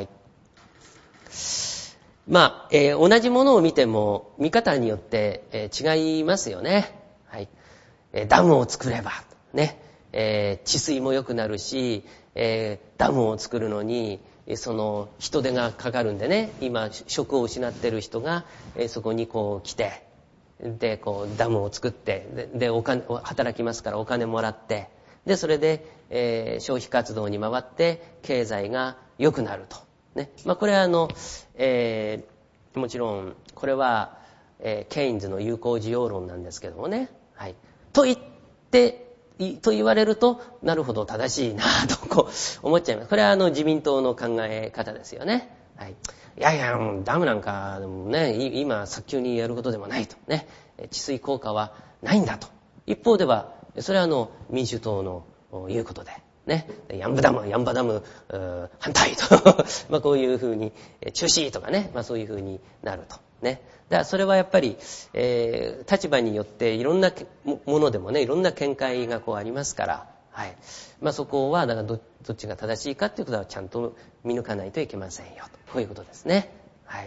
まあ、えー、同じものを見ても見方によって、えー、違いますよね。はい。えー、ダムを作れば、ね。えー、治水も良くなるし、えー、ダムを作るのにその人手がかかるんでね、今職を失ってる人が、えー、そこにこう来て、でこうダムを作って、で、でお金働きますからお金もらって、でそれで、えー、消費活動に回って経済が良くなるとね。まあこれはあの、えー、もちろんこれは、えー、ケインズの有効需要論なんですけどもね。はい。と言ってと言われると、なるほど正しいなとこう思っちゃいます。これはあの自民党の考え方ですよね。はい。いやいや、ダムなんかでもね、今早急にやることでもないとね、治水効果はないんだと。一方では、それはあの民主党の言うことで、ね、ヤンブダム、ヤンバダム反対とまあこういうふうに中止とかね、まあそういうふうになるとね。だからそれはやっぱり、えー、立場によっていろんなものでもね、いろんな見解がこうありますから、はい。まあそこはだから ど, どっちが正しいかっていうことはちゃんと見抜かないといけませんよと。こういうことですね。はい。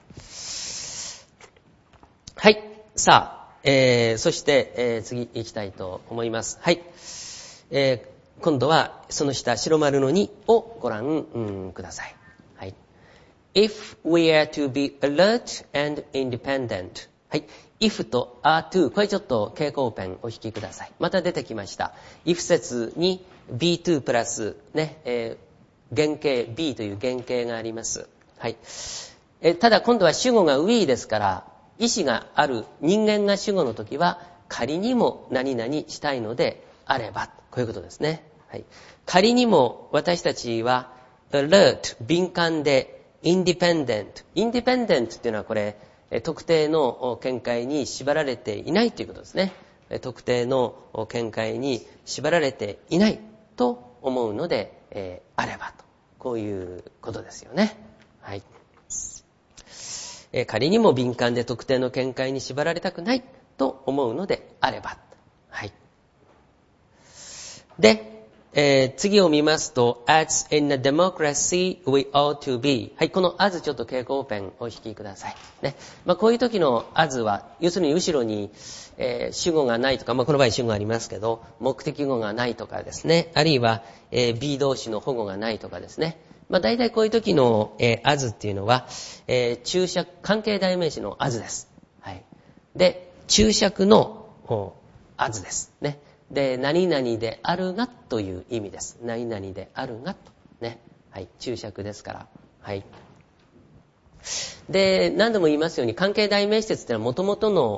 はい。さあ、えー、そして、えー、次行きたいと思います。はい。えー、今度はその下白丸のにをご覧、うん、ください。はい。If we are to be alert and independent. はい。if と are to。これちょっと蛍光ペンお引きください。また出てきました。if 節に ビーツー プラス、ね、えー、原型、be という原型があります。はい。えー、ただ今度は主語が we ですから、意思がある人間が主語の時は、仮にも何々したいのであれば。こういうことですね。はい。仮にも私たちは alert、敏感で、independent。independent っていうのはこれ、特定の見解に縛られていないということですね。特定の見解に縛られていないと思うので、えー、あればと。こういうことですよね。はい。えー、仮にも敏感で特定の見解に縛られたくないと思うのであれば。はい。で、えー、次を見ますと、as in a democracy we ought to be。はい、この as ちょっと蛍光ペンお引きください。ね。まあ、こういう時の as は、要するに後ろに、えー、主語がないとか、まあ、この場合主語ありますけど、目的語がないとかですね。あるいは、えー、be 動詞の保護がないとかですね。まあ、大体こういう時の、えー、as っていうのは、えー、注釈、関係代名詞の as です。はい。で、注釈の as です。ね。で、何々であるがという意味です。何々であるがと。ね。はい。注釈ですから。はい。で、何度も言いますように、関係代名詞っていうのは元々の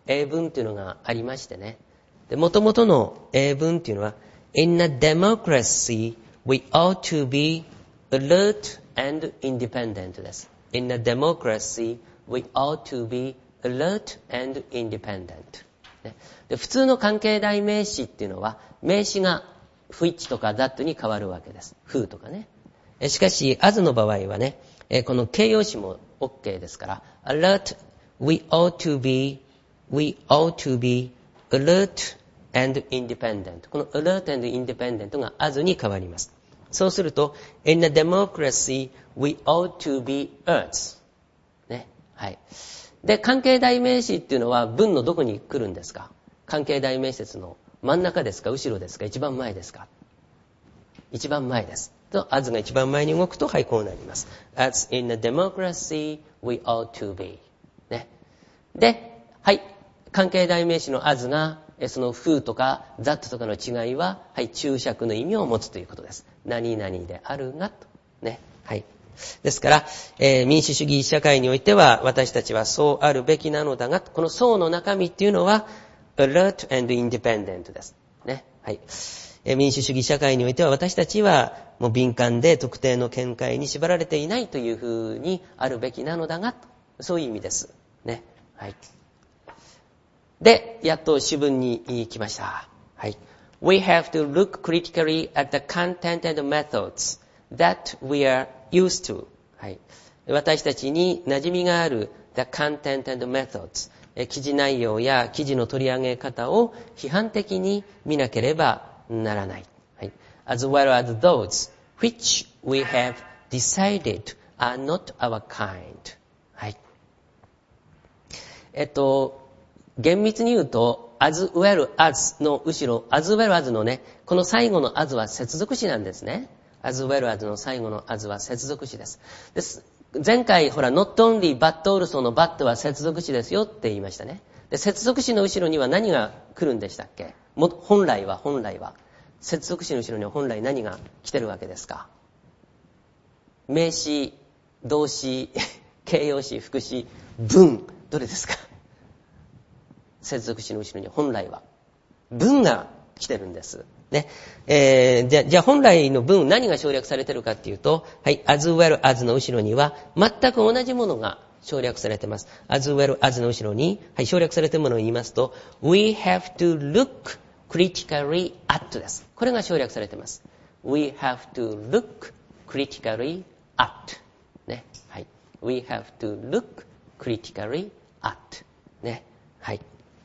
英文っていうのがありましてね。で、元々の英文っていうのは、In a democracy, we ought to be alert and independent です。In a democracy, we ought to be alert and independent。ね、で、普通の関係代名詞っていうのは、名詞が which とか that に変わるわけです。who とかね。しかし、as の場合はね、この形容詞も OK ですから、alert, we ought to be, we ought to be alert and independent。この alert and independent が as に変わります。そうすると、in a democracy, we ought to be earth。ね。はい。で、関係代名詞っていうのは文のどこに来るんですか？関係代名詞の真ん中ですか？後ろですか？一番前ですか？一番前です。と、as が一番前に動くと、はい、こうなります。as in a democracy, we ought to be。ね。で、はい、関係代名詞の as が、その who とか that とかの違いは、はい、注釈の意味を持つということです。何々であるが、と。ね。はい。ですから、えー、民主主義社会においては、私たちはそうあるべきなのだが、このそうの中身っていうのは、alert and independent です。ね。はい。民主主義社会においては私たちはもう敏感で特定の見解に縛られていないというふうにあるべきなのだが、そういう意味です。ね。はい。で、やっと主文に来ました。はい。We have to look critically at the content and methods that we are used to。はい。私たちに馴染みがある the content and methods。記事内容や記事の取り上げ方を批判的に見なければならない。はい。as well as those which we have decided are not our kind。はい。えっと、厳密に言うと、as well as の後ろ、as well as のね、この最後の as は接続詞なんですね。as well as の最後の as は接続詞です。です。前回、ほら、not only but also の but は接続詞ですよって言いましたね。で、接続詞の後ろには何が来るんでしたっけ？も、本来は、本来は。接続詞の後ろには本来何が来てるわけですか？名詞、動詞、形容詞、副詞、文、どれですか？接続詞の後ろに本来は文が来てるんです。ね。えー、じゃ、じゃあ本来の文何が省略されてるかっていうと、はい、as well as の後ろには全く同じものが省略されてます。as well as の後ろに、はい、省略されているものを言いますと、we have to look critically at です。これが省略されています。we have to look critically at。ね。はい。we have to look critically at。ね。はい。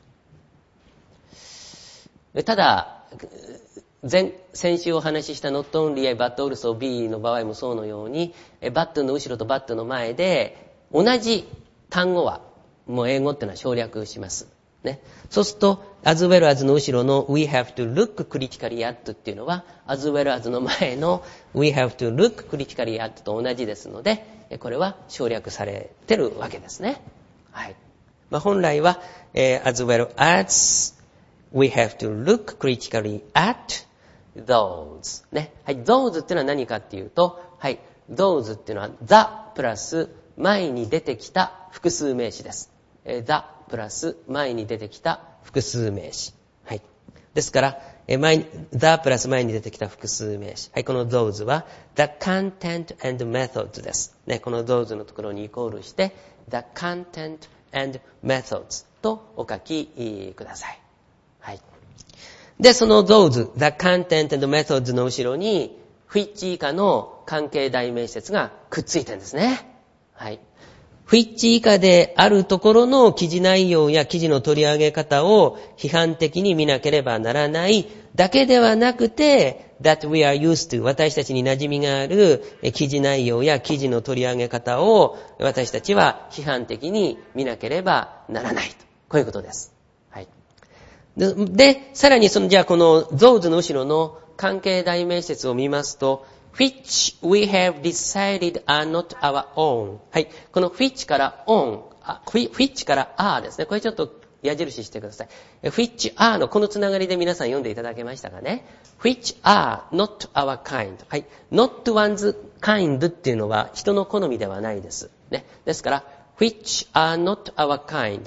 ただ、前、先週お話しした not only but also be の場合もそうのように、but の後ろと but の前で、同じ単語は、もう英語っていうのは省略します。ね。そうすると、as well as の後ろの we have to look critically at っていうのは、as well as の前の we have to look critically at と同じですので、これは省略されてるわけですね。はい。まあ、本来は、えー、as well as we have to look critically at those。ね。はい。those っていうのは何かっていうと、はい。those っていうのは the プラス前に出てきた複数名詞です。えー、the プラス前に出てきた複数名詞。はい。ですから、えー、前に、the プラス前に出てきた複数名詞。はい。この those は the content and methods です。ね。この those のところにイコールして the content and methods とお書きください。はい。で、その those, the content and methods の後ろに which 以下の関係代名詞節がくっついてるんですね。はい。which 以下であるところの記事内容や記事の取り上げ方を批判的に見なければならないだけではなくて、that we are used to 私たちに馴染みがある記事内容や記事の取り上げ方を私たちは批判的に見なければならないと。こういうことです。はい。で、でさらにその、じゃあこの those の後ろの関係代名詞節を見ますと、which we have decided are not our own。はい。この which から on、which から are ですね。これちょっと矢印してください。which are のこのつながりで皆さん読んでいただけましたかね。which are not our kind。はい。not one's kind っていうのは人の好みではないです。ね。ですから、which are not our kind。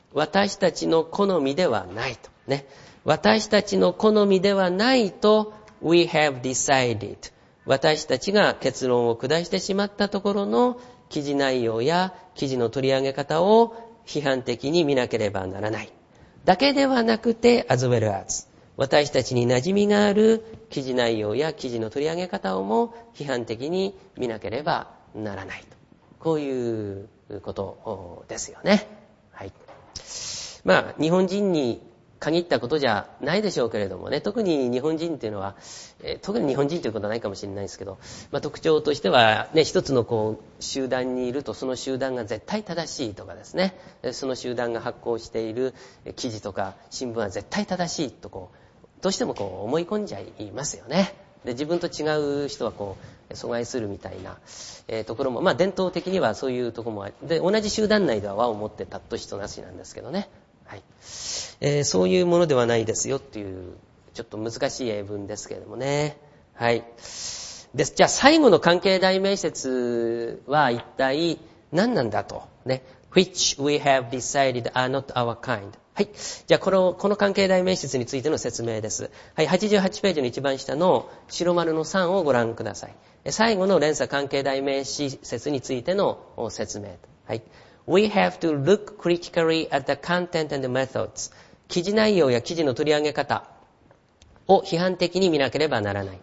私たちの好みではないと。ね。私たちの好みではないと、we have decided。私たちが結論を下してしまったところの記事内容や記事の取り上げ方を批判的に見なければならない。だけではなくて、as well as。私たちに馴染みがある記事内容や記事の取り上げ方をも批判的に見なければならないと。こういうことですよね。はい。まあ、日本人に限ったことじゃないでしょうけれどもね、特に日本人っていうのは、えー、特に日本人ということはないかもしれないですけど、まあ、特徴としてはね、一つのこう集団にいるとその集団が絶対正しいとかですね、その集団が発行している記事とか新聞は絶対正しいとこうどうしてもこう思い込んじゃいますよね。で、自分と違う人はこう阻害するみたいな、えー、ところも、まあ伝統的にはそういうところもあり、で同じ集団内では和を持ってたっと人なしなんですけどね。はい、えー、そういうものではないですよっていうちょっと難しい英文ですけれどもね。はい。です。じゃあ最後の関係代名詞は一体何なんだとね。which we have decided are not our kind。はい。じゃあこの、この関係代名詞についての説明です。はい。はちじゅうはちページの一番下の白丸のさんをご覧ください。最後の連鎖関係代名詞説についての説明。はい。We have to look critically at the content and the methods。記事内容や記事の取り上げ方を批判的に見なければならない。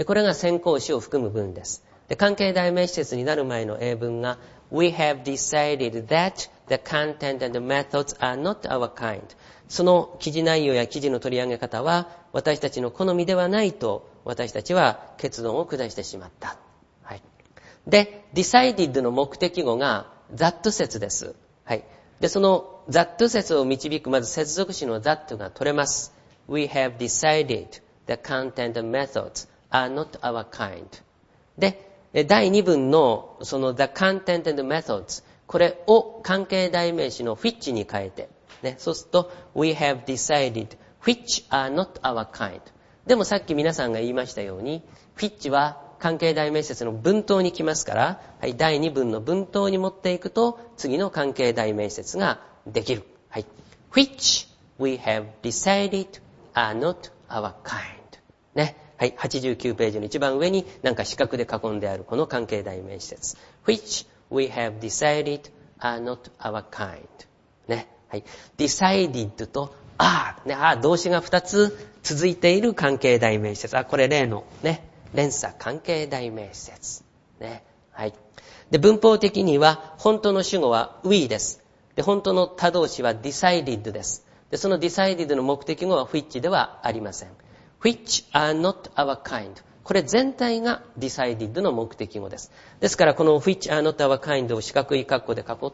これが先行詞を含む文です。で、関係代名詞説になる前の英文が We have decided that the content and the methods are not our kind。その記事内容や記事の取り上げ方は私たちの好みではないと私たちは結論を下してしまった。はい。で、decided の目的語が that 説です。はい。で、その that 説を導くまず接続詞の that が取れます。We have decided the content and methods are not our kind。で、だいに文のその the content and methods、これを関係代名詞の which に変えて、ね、そうすると we have decided which are not our kind。でもさっき皆さんが言いましたように which は関係代名詞の文頭に来ますから、はい、だいに文の文頭に持っていくと次の関係代名詞ができる。はい、which we have decided are not our kind。ね。はい。はちじゅうきゅうページの一番上になんか四角で囲んであるこの関係代名詞説。which we have decided are not our kind。ね。はい。decided と are。ね。あ、動詞が二つ続いている関係代名詞説。あ、これ例のね。連鎖関係代名詞説。ね。はい。で、文法的には本当の主語は we です。で、本当の他動詞は decided です。で、その decided の目的語は which ではありません。which are not our kind。これ全体が decided の目的語です。ですからこの which are not our kind を四角い括弧で囲って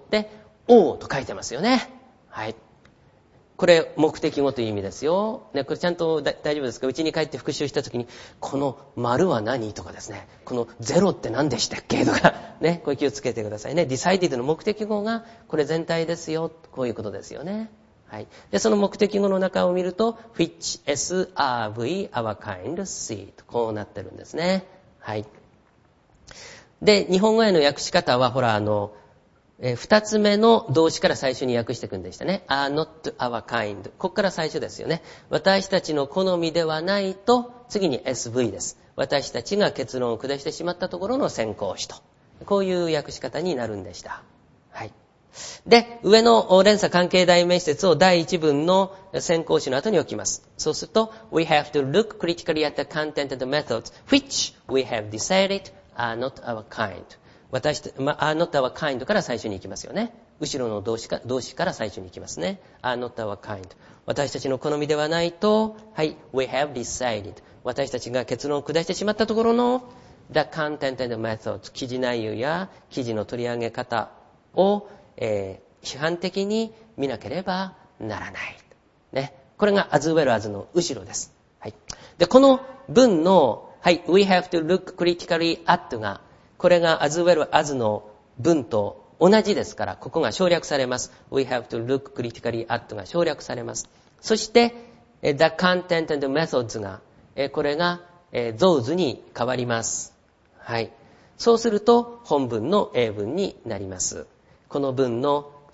O と書いてますよね。はい。これ目的語という意味ですよ。ね、これちゃんと大丈夫ですか？家に帰って復習したときに、この丸は何とかですね。このゼロって何でしたっけとか、ね、これ気をつけてくださいね。decided の目的語がこれ全体ですよ。こういうことですよね。はい。で、その目的語の中を見ると、which S R V our kind see とこうなってるんですね。はい。で、日本語への訳し方は、ほら、あの、えー、二つ目の動詞から最初に訳していくんでしたね。are not our kind。ここから最初ですよね。私たちの好みではないと、次に エスブイ です。私たちが結論を下してしまったところの先行詞と。こういう訳し方になるんでした。はい。で、上の連鎖関係代名詞説を第一文の先行詞の後に置きます。そうすると、we have to look critically at the content and the methods which we have decided are not our kind。私たち、まあ、are not our kind から最初に行きますよね。後ろの動詞か、動詞から最初に行きますね。are not our kind。私たちの好みではないと、はい、we have decided。私たちが結論を下してしまったところの the content and the methods、記事内容や記事の取り上げ方をえー、批判的に見なければならない。ね。これが as well as の後ろです。はい。で、この文の、はい、we have to look critically at が、これが as well as の文と同じですから、ここが省略されます。we have to look critically at が省略されます。そして、the content and the methods が、これが those に変わります。はい。そうすると、本文の英文になります。この文の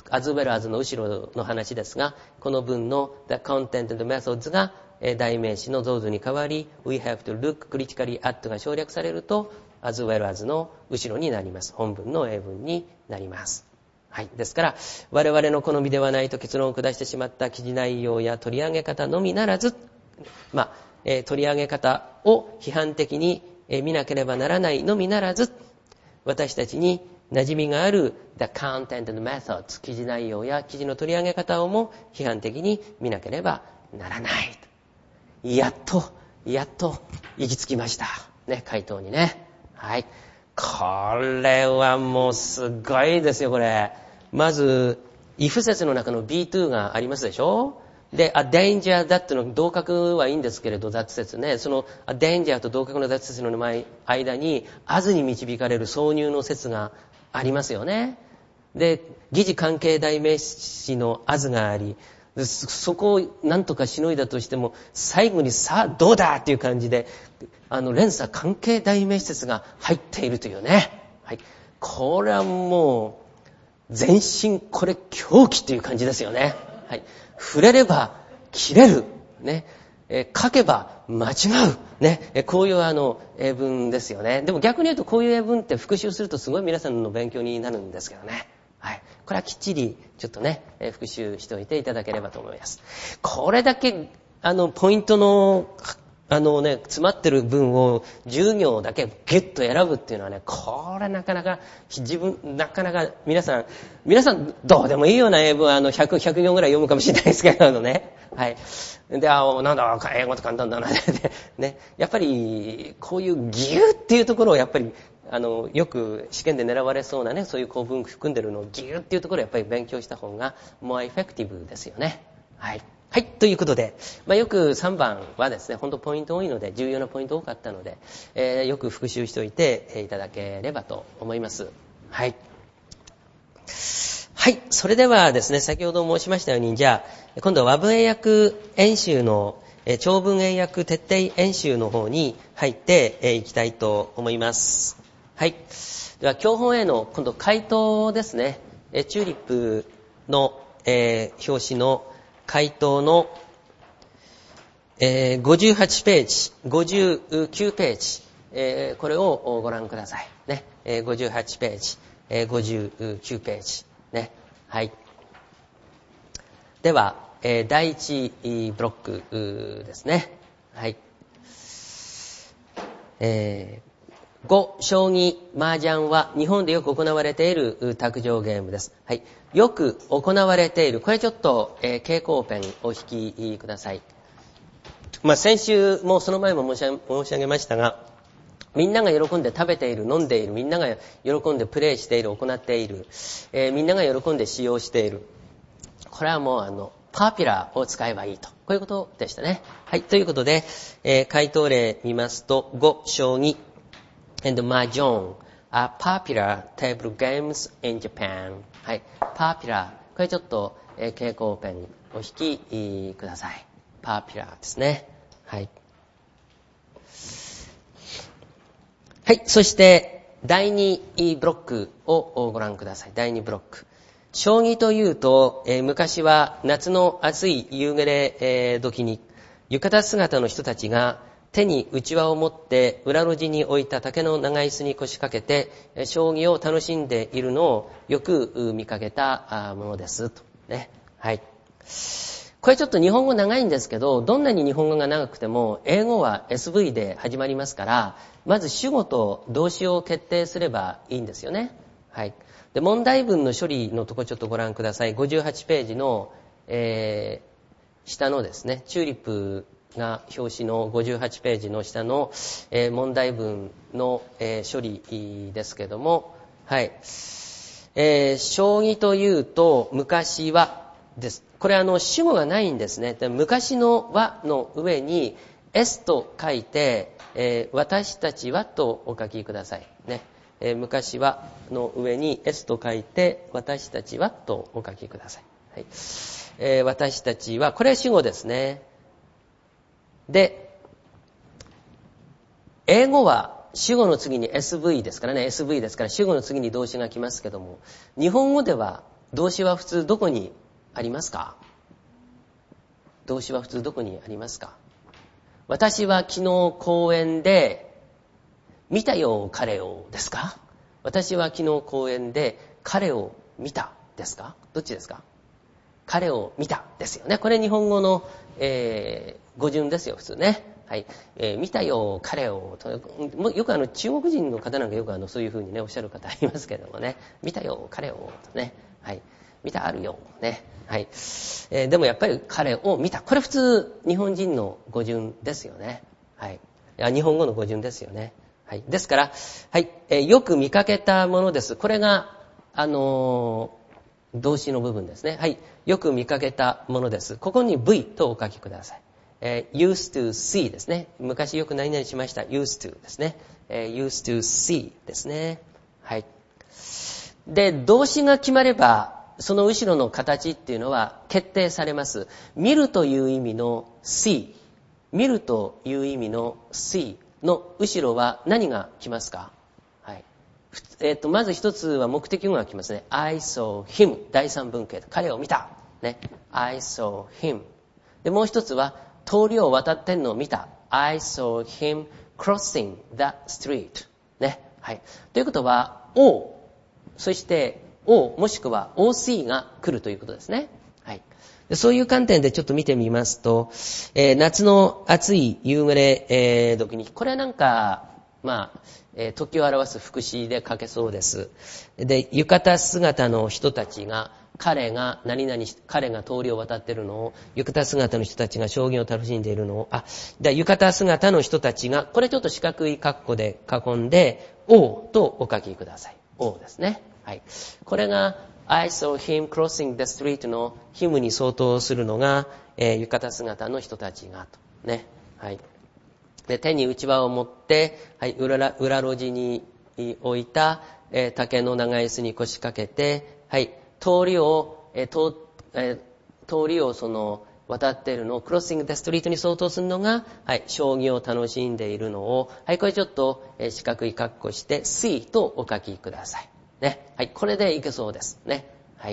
as well as の後ろの話ですが、この文の the content and methods が代名詞の those に変わり、we have to look critically at が省略されると as well as の後ろになります。本文の英文になります。はい。ですから、我々の好みではないと結論を下してしまった記事内容や取り上げ方のみならず、まあ、えー、取り上げ方を批判的に、えー、見なければならないのみならず、私たちに馴染みがある the content and methods 記事内容や記事の取り上げ方をも批判的に見なければならない。やっと、やっと行き着きました。ね、回答にね。はい。これはもうすごいですよ、これ。まず、if 説の中の ビーツー がありますでしょ？で、a danger that の同格はいいんですけれど、that 説ね。その a danger と同格の that 説の間に、as に導かれる挿入の説がありますよね。で、疑似関係代名詞の as があり、そこを何とかしのいだとしても、最後にさあどうだっていう感じで、あの連鎖関係代名詞説が入っているというね。はい。これはもう、全身これ狂気という感じですよね。はい。触れれば切れる。ね。えー、書けば間違う。ね。えー、こういうあの英文ですよね。でも逆に言うとこういう英文って復習するとすごい皆さんの勉強になるんですけどね。はい。これはきっちりちょっとね、えー、復習しておいていただければと思います。これだけあのポイントのあのね、詰まってる文をじゅう行だけギュッと選ぶっていうのはね、これなかなか、自分、なかなか皆さん、皆さんどうでもいいような英文はあのひゃく、ひゃく行ぐらい読むかもしれないですけどね。はい。で、あ、なんだ、英語って簡単だな。ね。やっぱり、こういうギュッっていうところをやっぱり、あの、よく試験で狙われそうなね、そういう構文含んでるのをギュッっていうところをやっぱり勉強した方が、more effectiveですよね。はい。はい。ということで、まあ、よくさんばんはですね、本当ポイント多いので、重要なポイント多かったので、えー、よく復習しておいていただければと思います。はい。はい。それではですね、先ほど申しましたように、じゃあ、今度は和文英訳演習の、えー、長文英訳徹底演習の方に入ってい、えー、きたいと思います。はい。では、教本への、今度回答ですね。えー、チューリップの、えー、表紙の回答の、えー、ごじゅうはちページ、ごじゅうきゅうページ、えー、これをご覧ください。ね。えー、ごじゅうはちページ、えー、ごじゅうきゅうページ。ね。はい。では、えー、第一ブロックですね。はい。えー、碁、将棋、麻雀は日本でよく行われている卓上ゲームです。はい。よく行われている。これちょっと、えー、蛍光ペンお引きください。まあ、先週もその前も申し申し上げましたが、みんなが喜んで食べている、飲んでいる、みんなが喜んでプレイしている、行っている、えー、みんなが喜んで使用している。これはもうあの、パピュラーを使えばいいと。こういうことでしたね。はい。ということで、えー、回答例見ますと、碁、将棋、and mahjong are popular table games in Japan. はい。popular。これちょっと、えー、蛍光ペンお引きください。popular ですね。はい。はい。そして、だいにブロックをご覧ください。だいにブロック。将棋というと、えー、昔は夏の暑い夕暮れ、えー、時に、浴衣姿の人たちが手にうちわを持って裏路地に置いた竹の長椅子に腰掛けて、えー、将棋を楽しんでいるのをよく見かけたものです。とね。はい。これちょっと日本語長いんですけど、どんなに日本語が長くても、英語は エスブイ で始まりますから、まず主語と動詞を決定すればいいんですよね。はい。で、問題文の処理のとこちょっとご覧ください。ごじゅうはちページの、えー、下のですね、チューリップが表紙のごじゅうはちページの下の、えー、問題文の、えー、処理ですけども、はい。えー、将棋というと、昔はです。これあの、主語がないんですね。で、昔のはの上に S と書いて、えー、私たちはとお書きください。ね。えー、昔はの上に S と書いて、私たちはとお書きください。はい。えー、私たちは、これは主語ですね。で、英語は主語の次に エスブイ ですからね、エスブイ ですから主語の次に動詞が来ますけども、日本語では動詞は普通どこにありますか？動詞は普通どこにありますか？私は昨日公園で見たよ彼をですか？私は昨日公園で彼を見たですか？どっちですか？彼を見たですよね。これ日本語の、えー、語順ですよ、普通ね。はい。えー、見たよ彼をと。よくあの中国人の方なんかよくあのそういう風にね、おっしゃる方いますけどもね。見たよ彼をとね。はい。見たあるよ。ね。はい。えー、でもやっぱり彼を見た。これ普通日本人の語順ですよね。はい。いや日本語の語順ですよね。はい。ですから、はい。えー、よく見かけたものです。これが、あのー、動詞の部分ですね。はい。よく見かけたものです。ここに V とお書きください。えー、used to see ですね。昔よく何々しました。used to ですね。えー、used to see ですね。はい。で、動詞が決まれば、その後ろの形っていうのは決定されます。見るという意味の see。見るという意味の see の後ろは何が来ますか？はい。えっと、まず一つは目的語が来ますね。I saw him。第三文型。彼を見た。ね。I saw him。で、もう一つは、通りを渡ってんのを見た。I saw him crossing the street。ね。はい。ということは、O、そして O、もしくは オーシー が来るということですね。はい。でそういう観点でちょっと見てみますと、えー、夏の暑い夕暮れ、えー、時に、これはなんか、まあ、えー、時を表す副詞で書けそうです。で、浴衣姿の人たちが、彼が何々し、彼が通りを渡っているのを、浴衣姿の人たちが将棋を楽しんでいるのを、あ、で浴衣姿の人たちが、これちょっと四角い括弧で囲んで、O とお書きください。O ですね。はい。これが、I saw him crossing the street の him に相当するのが、えー、浴衣姿の人たちが、と。ね。はい。で、手に内輪を持って、はい、裏、裏路地に置いた、えー、竹の長い椅子に腰掛けて、はい、通りを、えー通えー、通りをその、渡っているのを、クロッシング・ザ・ストリートに相当するのが、はい、将棋を楽しんでいるのを、はい、これちょっと、えー、四角い括弧して、see とお書きください。ね。はい、これでいけそうです。ね。はい。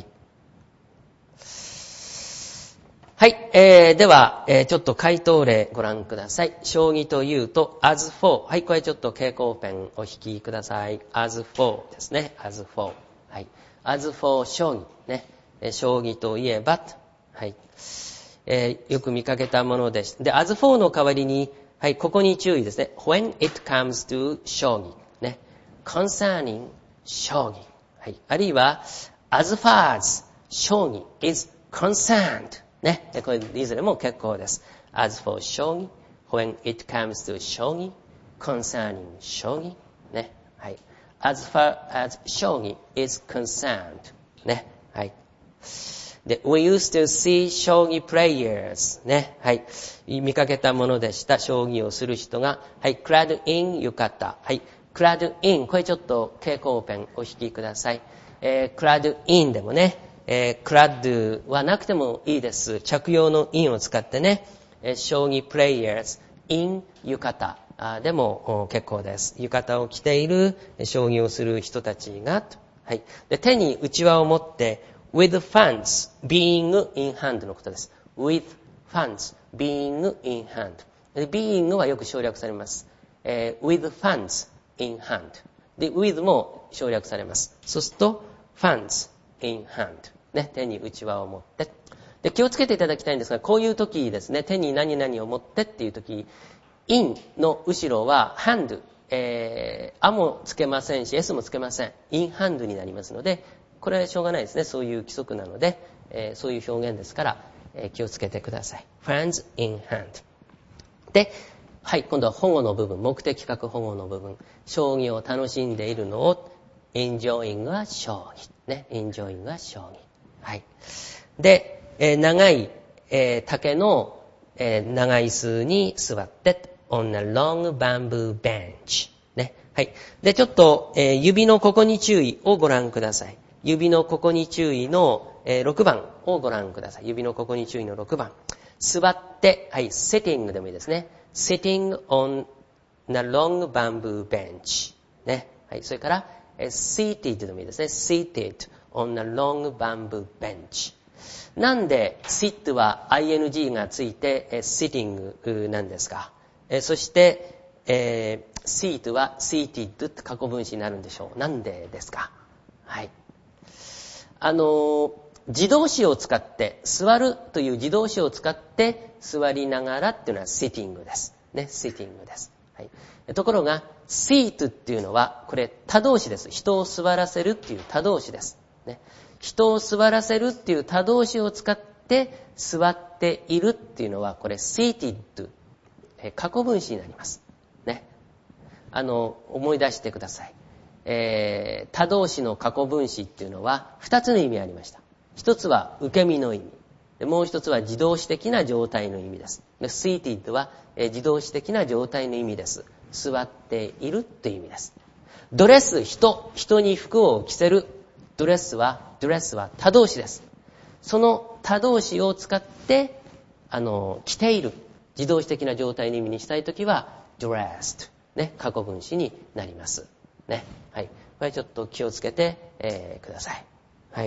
はい、えー、では、えー、ちょっと回答例ご覧ください。将棋というと、as for。はい、これちょっと蛍光ペンお引きください。as for ですね。as for。はい。as for 将棋。ね。将棋といえば、はい。えー、よく見かけたものです。で、as for の代わりに、はい、ここに注意ですね。when it comes to 将棋。ね。concerning 将棋。はい。あるいは、as far as 将棋 is concerned。ね。これ、いずれも結構です。as for 将棋、when it comes to 将棋、concerning 将棋。ね。はい。as far as 将棋 is concerned。ね。はい。で、we used to see 将棋 players。ね。はい。見かけたものでした。将棋をする人が。はい。clad in 浴衣。はい。clad in。これちょっと蛍光ペンお引きください。えー、clad in でもね。えー、クラッドはなくてもいいです。着用の in を使ってね、えー、将棋プレイヤーズ in 浴衣でも結構です。浴衣を着ている将棋をする人たちが、はい。で、手に内輪を持って、with funds being in hand のことです。with funds being in hand。being はよく省略されます。えー、with funds in hand。で、with も省略されます。そうすると、funds in hand。ね、手に内輪を持って。で、気をつけていただきたいんですが、こういう時ですね、手に何々を持ってっていう時、in の後ろは hand、えー、あもつけませんし、s もつけません。in hand になりますので、これはしょうがないですね。そういう規則なので、えー、そういう表現ですから、えー、気をつけてください。friends in hand。で、はい、今度は保護の部分、目的確保護の部分。将棋を楽しんでいるのを、enjoying は将棋。ね、enjoying は将棋。はい。で、えー、長い、えー、竹の、えー、長い椅子に座って、on a long bamboo bench。ね。はい。で、ちょっと、えー、指のここに注意をご覧ください。指のここに注意の、えー、ろくばんをご覧ください。指のここに注意のろくばん。座って、はい、sitting でもいいですね。sitting on a long bamboo bench。ね。はい。それから、seated でもいいですね。seated on a long bamboo bench。なんで sit は ing がついて sitting なんですか？えそして、えー、seat は seated って過去分詞になるんでしょう。なんでですか？はい。あのー、自動詞を使って、座るという自動詞を使って座りながらっていうのは sitting です。ね、sitting です。はい。ところが seat っていうのはこれ他動詞です。人を座らせるっていう他動詞です。ね。人を座らせるっていう他動詞を使って座っているっていうのはこれ seated 過去分詞になります。ね。あの思い出してください。えー、他動詞の過去分詞っていうのは二つの意味ありました。一つは受け身の意味。でもう一つは自動詞的な状態の意味です。で seated は、えー、自動詞的な状態の意味です。座っているっていう意味です。ドレス、人、人に服を着せる。ドレスは、ドレスは他動詞です。その他動詞を使って、あの、着ている。自動詞的な状態の意味にしたいときは、dressed。ね、過去分詞になります。ね。はい。これちょっと気をつけて、えー、ください。はい。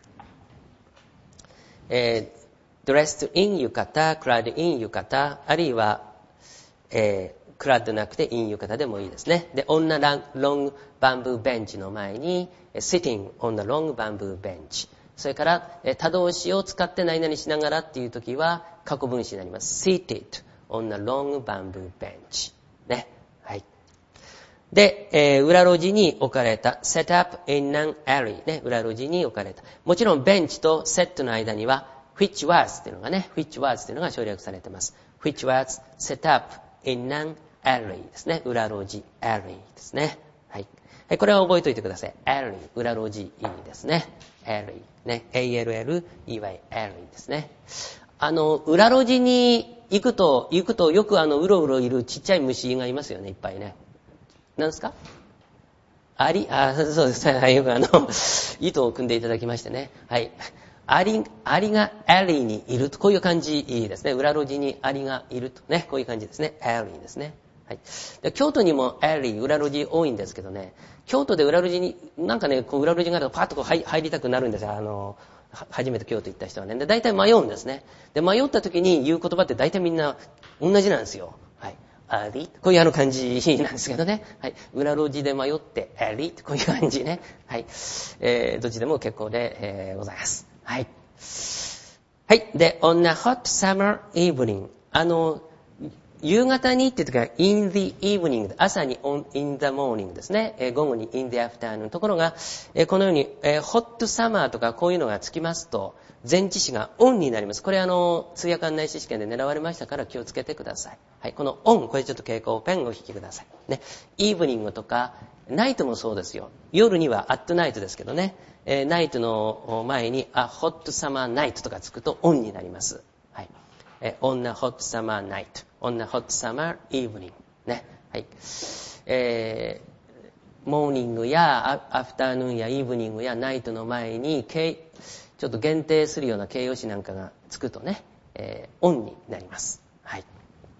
えー、dressed in 浴衣、clad in 浴衣、あるいは、えー、clad なくて in 浴衣でもいいですね。で、on a long bamboo bench の前に、sitting on a long bamboo bench。それから、他動詞を使って何々しながらっていうときは、過去分詞になります。seated on a long bamboo bench。ね。はい。で、えー、裏路地に置かれた set up in an alley ね、裏路地に置かれた。もちろんベンチと set の間には which was っていうのがね、which was っていうのが省略されています。which was set up in an alley ですね。裏路地 alley ですね。はい。これは覚えておいてください。alley 裏路地ですね。alley ね、エーエルエルイーワイ alley ですね。あの裏路地に行くと行くとよくあのうろうろいるちっちゃい虫がいますよね、いっぱいね。何ですか？アリ、あ、そうです。よくあの、糸を組んでいただきましてね。はい。アリ、アリがアリーにいると、こういう感じですね。裏路地にアリがいるとね。こういう感じですね。アリーですね。はい。で京都にもアリー、裏路地多いんですけどね。京都で裏路地に、なんかね、こう裏路地があるとパッとこう入りたくなるんですよ。あの、初めて京都行った人はね。で、大体迷うんですね。で、迷った時に言う言葉って大体みんな同じなんですよ。はい。アリこういうあの感じなんですけどね。はい。裏路地で迷って、アリこういう感じね。はい。えー、どっちでも結構で、えー、ございます。はい。はい。で、on a hot summer evening。あの、夕方にっていう時は in the evening。朝に on, in the morning ですね。えー、午後に in the afternoon。ところが、えー、このように、えー、hot summer とかこういうのがつきますと、前置詞が on になります。これあの、通訳案内士試験で狙われましたから気をつけてください。はい。この on、これちょっと蛍光ペンをお引きください。ね。イーブニングとか、ナイトもそうですよ。夜には at night ですけどね。えー、ナイトの前に a hot summer night とかつくと on になります。はい。えー、on a hot summer night。on a hot summer evening。ね。はい。えー、モーニングやアフターヌーンやイーブニングやナイトの前に、ちょっと限定するような形容詞なんかがつくとね、えー、オンになります。はい。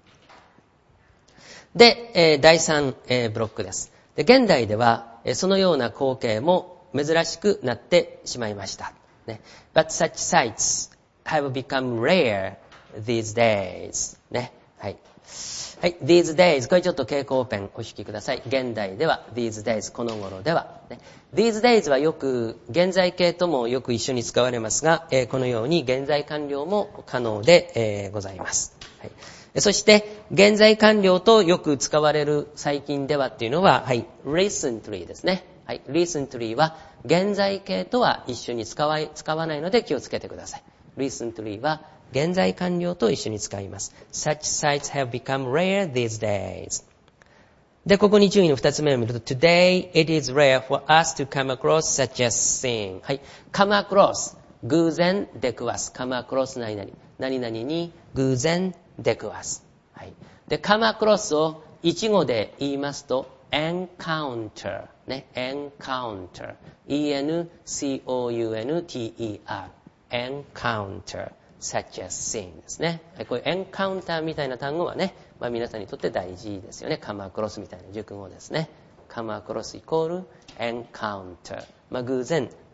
で、えー、だいさん、えー、ブロックです。で、現代では、えー、そのような光景も珍しくなってしまいました。ね。But such sights have become rare these days. ね。はい。はい。these days。これちょっと蛍光ペンお引きください。現代では these days。この頃では。ね、these days はよく、現在形ともよく一緒に使われますが、えー、このように現在完了も可能で、えー、ございます。はい。そして、現在完了とよく使われる最近ではっていうのは、はい。recently ですね。はい。recently は現在形とは一緒に使わ、使わないので気をつけてください。recently は現在完了と一緒に使います。Such sights have become rare these days. で、ここに注意の二つ目を見ると、Today it is rare for us to come across such a thing. はい。come across 偶然出くわす。come across 何々。何々に偶然出くわす。はい。で、come across を一語で言いますと、encounter ね。encounter。イーエヌシーオーユーエヌティーイーアール。encounter。such a thing ですね。こういうエンカウンターみたいな単語はね、まあ皆さんにとって大事ですよね。come across みたいな熟語ですね。come across イコール encounter。まあ偶然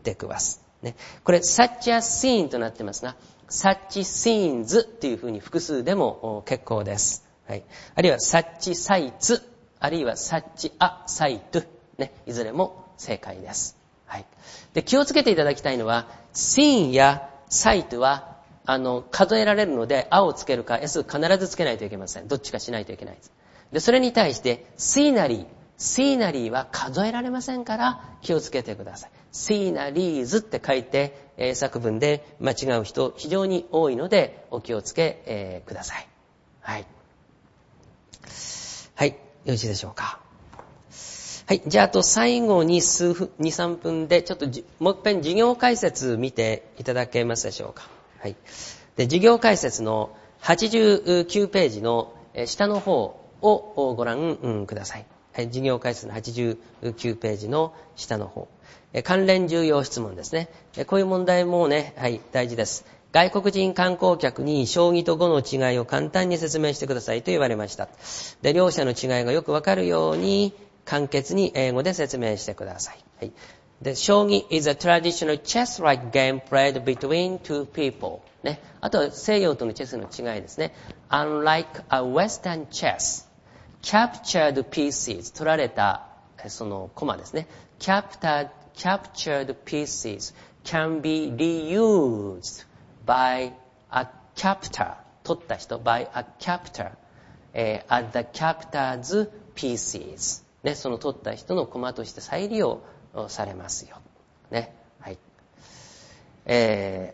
出くわす。ね、これ、such a scene となってますが、such scenes っていうふうに複数でも結構です。はい。あるいは such sites、あるいは such a sight、ね、いずれも正解です。はい。で、気をつけていただきたいのは、scene や sight は、あの、数えられるので、あをつけるか s 必ずつけないといけません。どっちかしないといけないです。で、それに対して、scenery、scenery は数えられませんから気をつけてください。sceneries って書いて、えー、作文で間違う人非常に多いのでお気をつけ、えー、ください。はい。はい。よろしいでしょうか。はい。じゃあ、あと最後に数分、に、さんぷんでちょっともう一遍授業解説見ていただけますでしょうか。はい。で、授業解説のはちじゅうきゅうページの下の方をご覧ください。はい、授業解説のはちじゅうきゅうページの下の方。関連重要質問ですね。こういう問題もね、はい、大事です。外国人観光客に将棋と碁の違いを簡単に説明してくださいと言われました。で、両者の違いがよくわかるように簡潔に英語で説明してください。はい。で、将棋 is a traditional chess-like game played between two people。ね。あとは西洋とのチェスの違いですね。Unlike a Western chess、captured pieces 取られたその駒ですね。Captured, captured pieces can be reused by a captor 取った人 by a captor、えー、at the captor's pieces、ね、その取った人の駒として再利用されますよ。ね。はい。え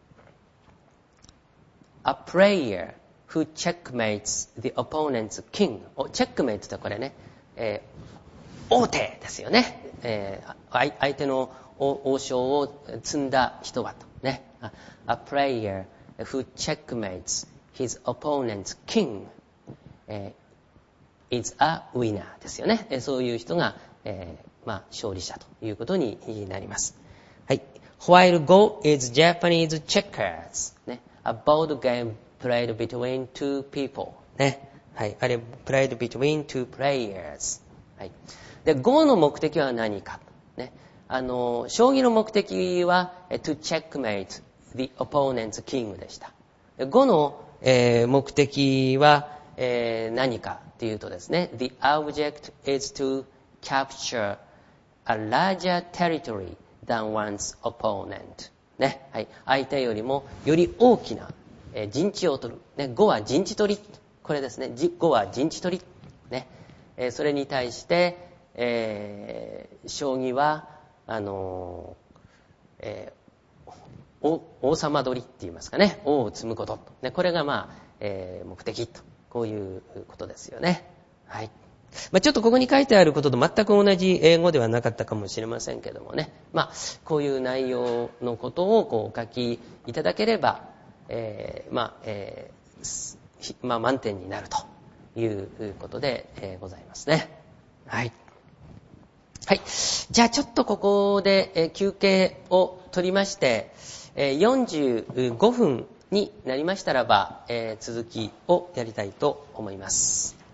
ー、a player who checkmates the opponent's king。チェックメイトってこれね、えー、王手ですよね。えー、相手の王将を積んだ人はと。ね。a player who checkmates his opponent's king、えー、is a winner ですよね。そういう人が、えーまあ、勝利者ということになります。はい。While Go is Japanese checkers、ね。A board game played between two people、ね。はい。あれ、played between two players。はい。で、Go の目的は何か、ね。あの、将棋の目的は to checkmate the opponent's king でした。Go の、えー、目的は、えー、何かというとですね、the object is to capture a larger territory than one's opponent。ね。はい。相手よりもより大きな、えー、陣地を取る。ね。碁は陣地取り。これですね。碁は陣地取り。ね。えー、それに対して、えー、将棋は、あのー、えー、王様取りって言いますかね。王を積むこと。ね。これがまあ、えー、目的と。こういうことですよね。はい。まあ、ちょっとここに書いてあることと全く同じ英語ではなかったかもしれませんけどもね。まあ、こういう内容のことをこうお書きいただければ、えー、まあ、えー、まあ、満点になるということで、えー、ございますね。はい。はい。じゃあちょっとここで、えー、休憩を取りまして、えー、よんじゅうごふんになりましたらば、えー、続きをやりたいと思います。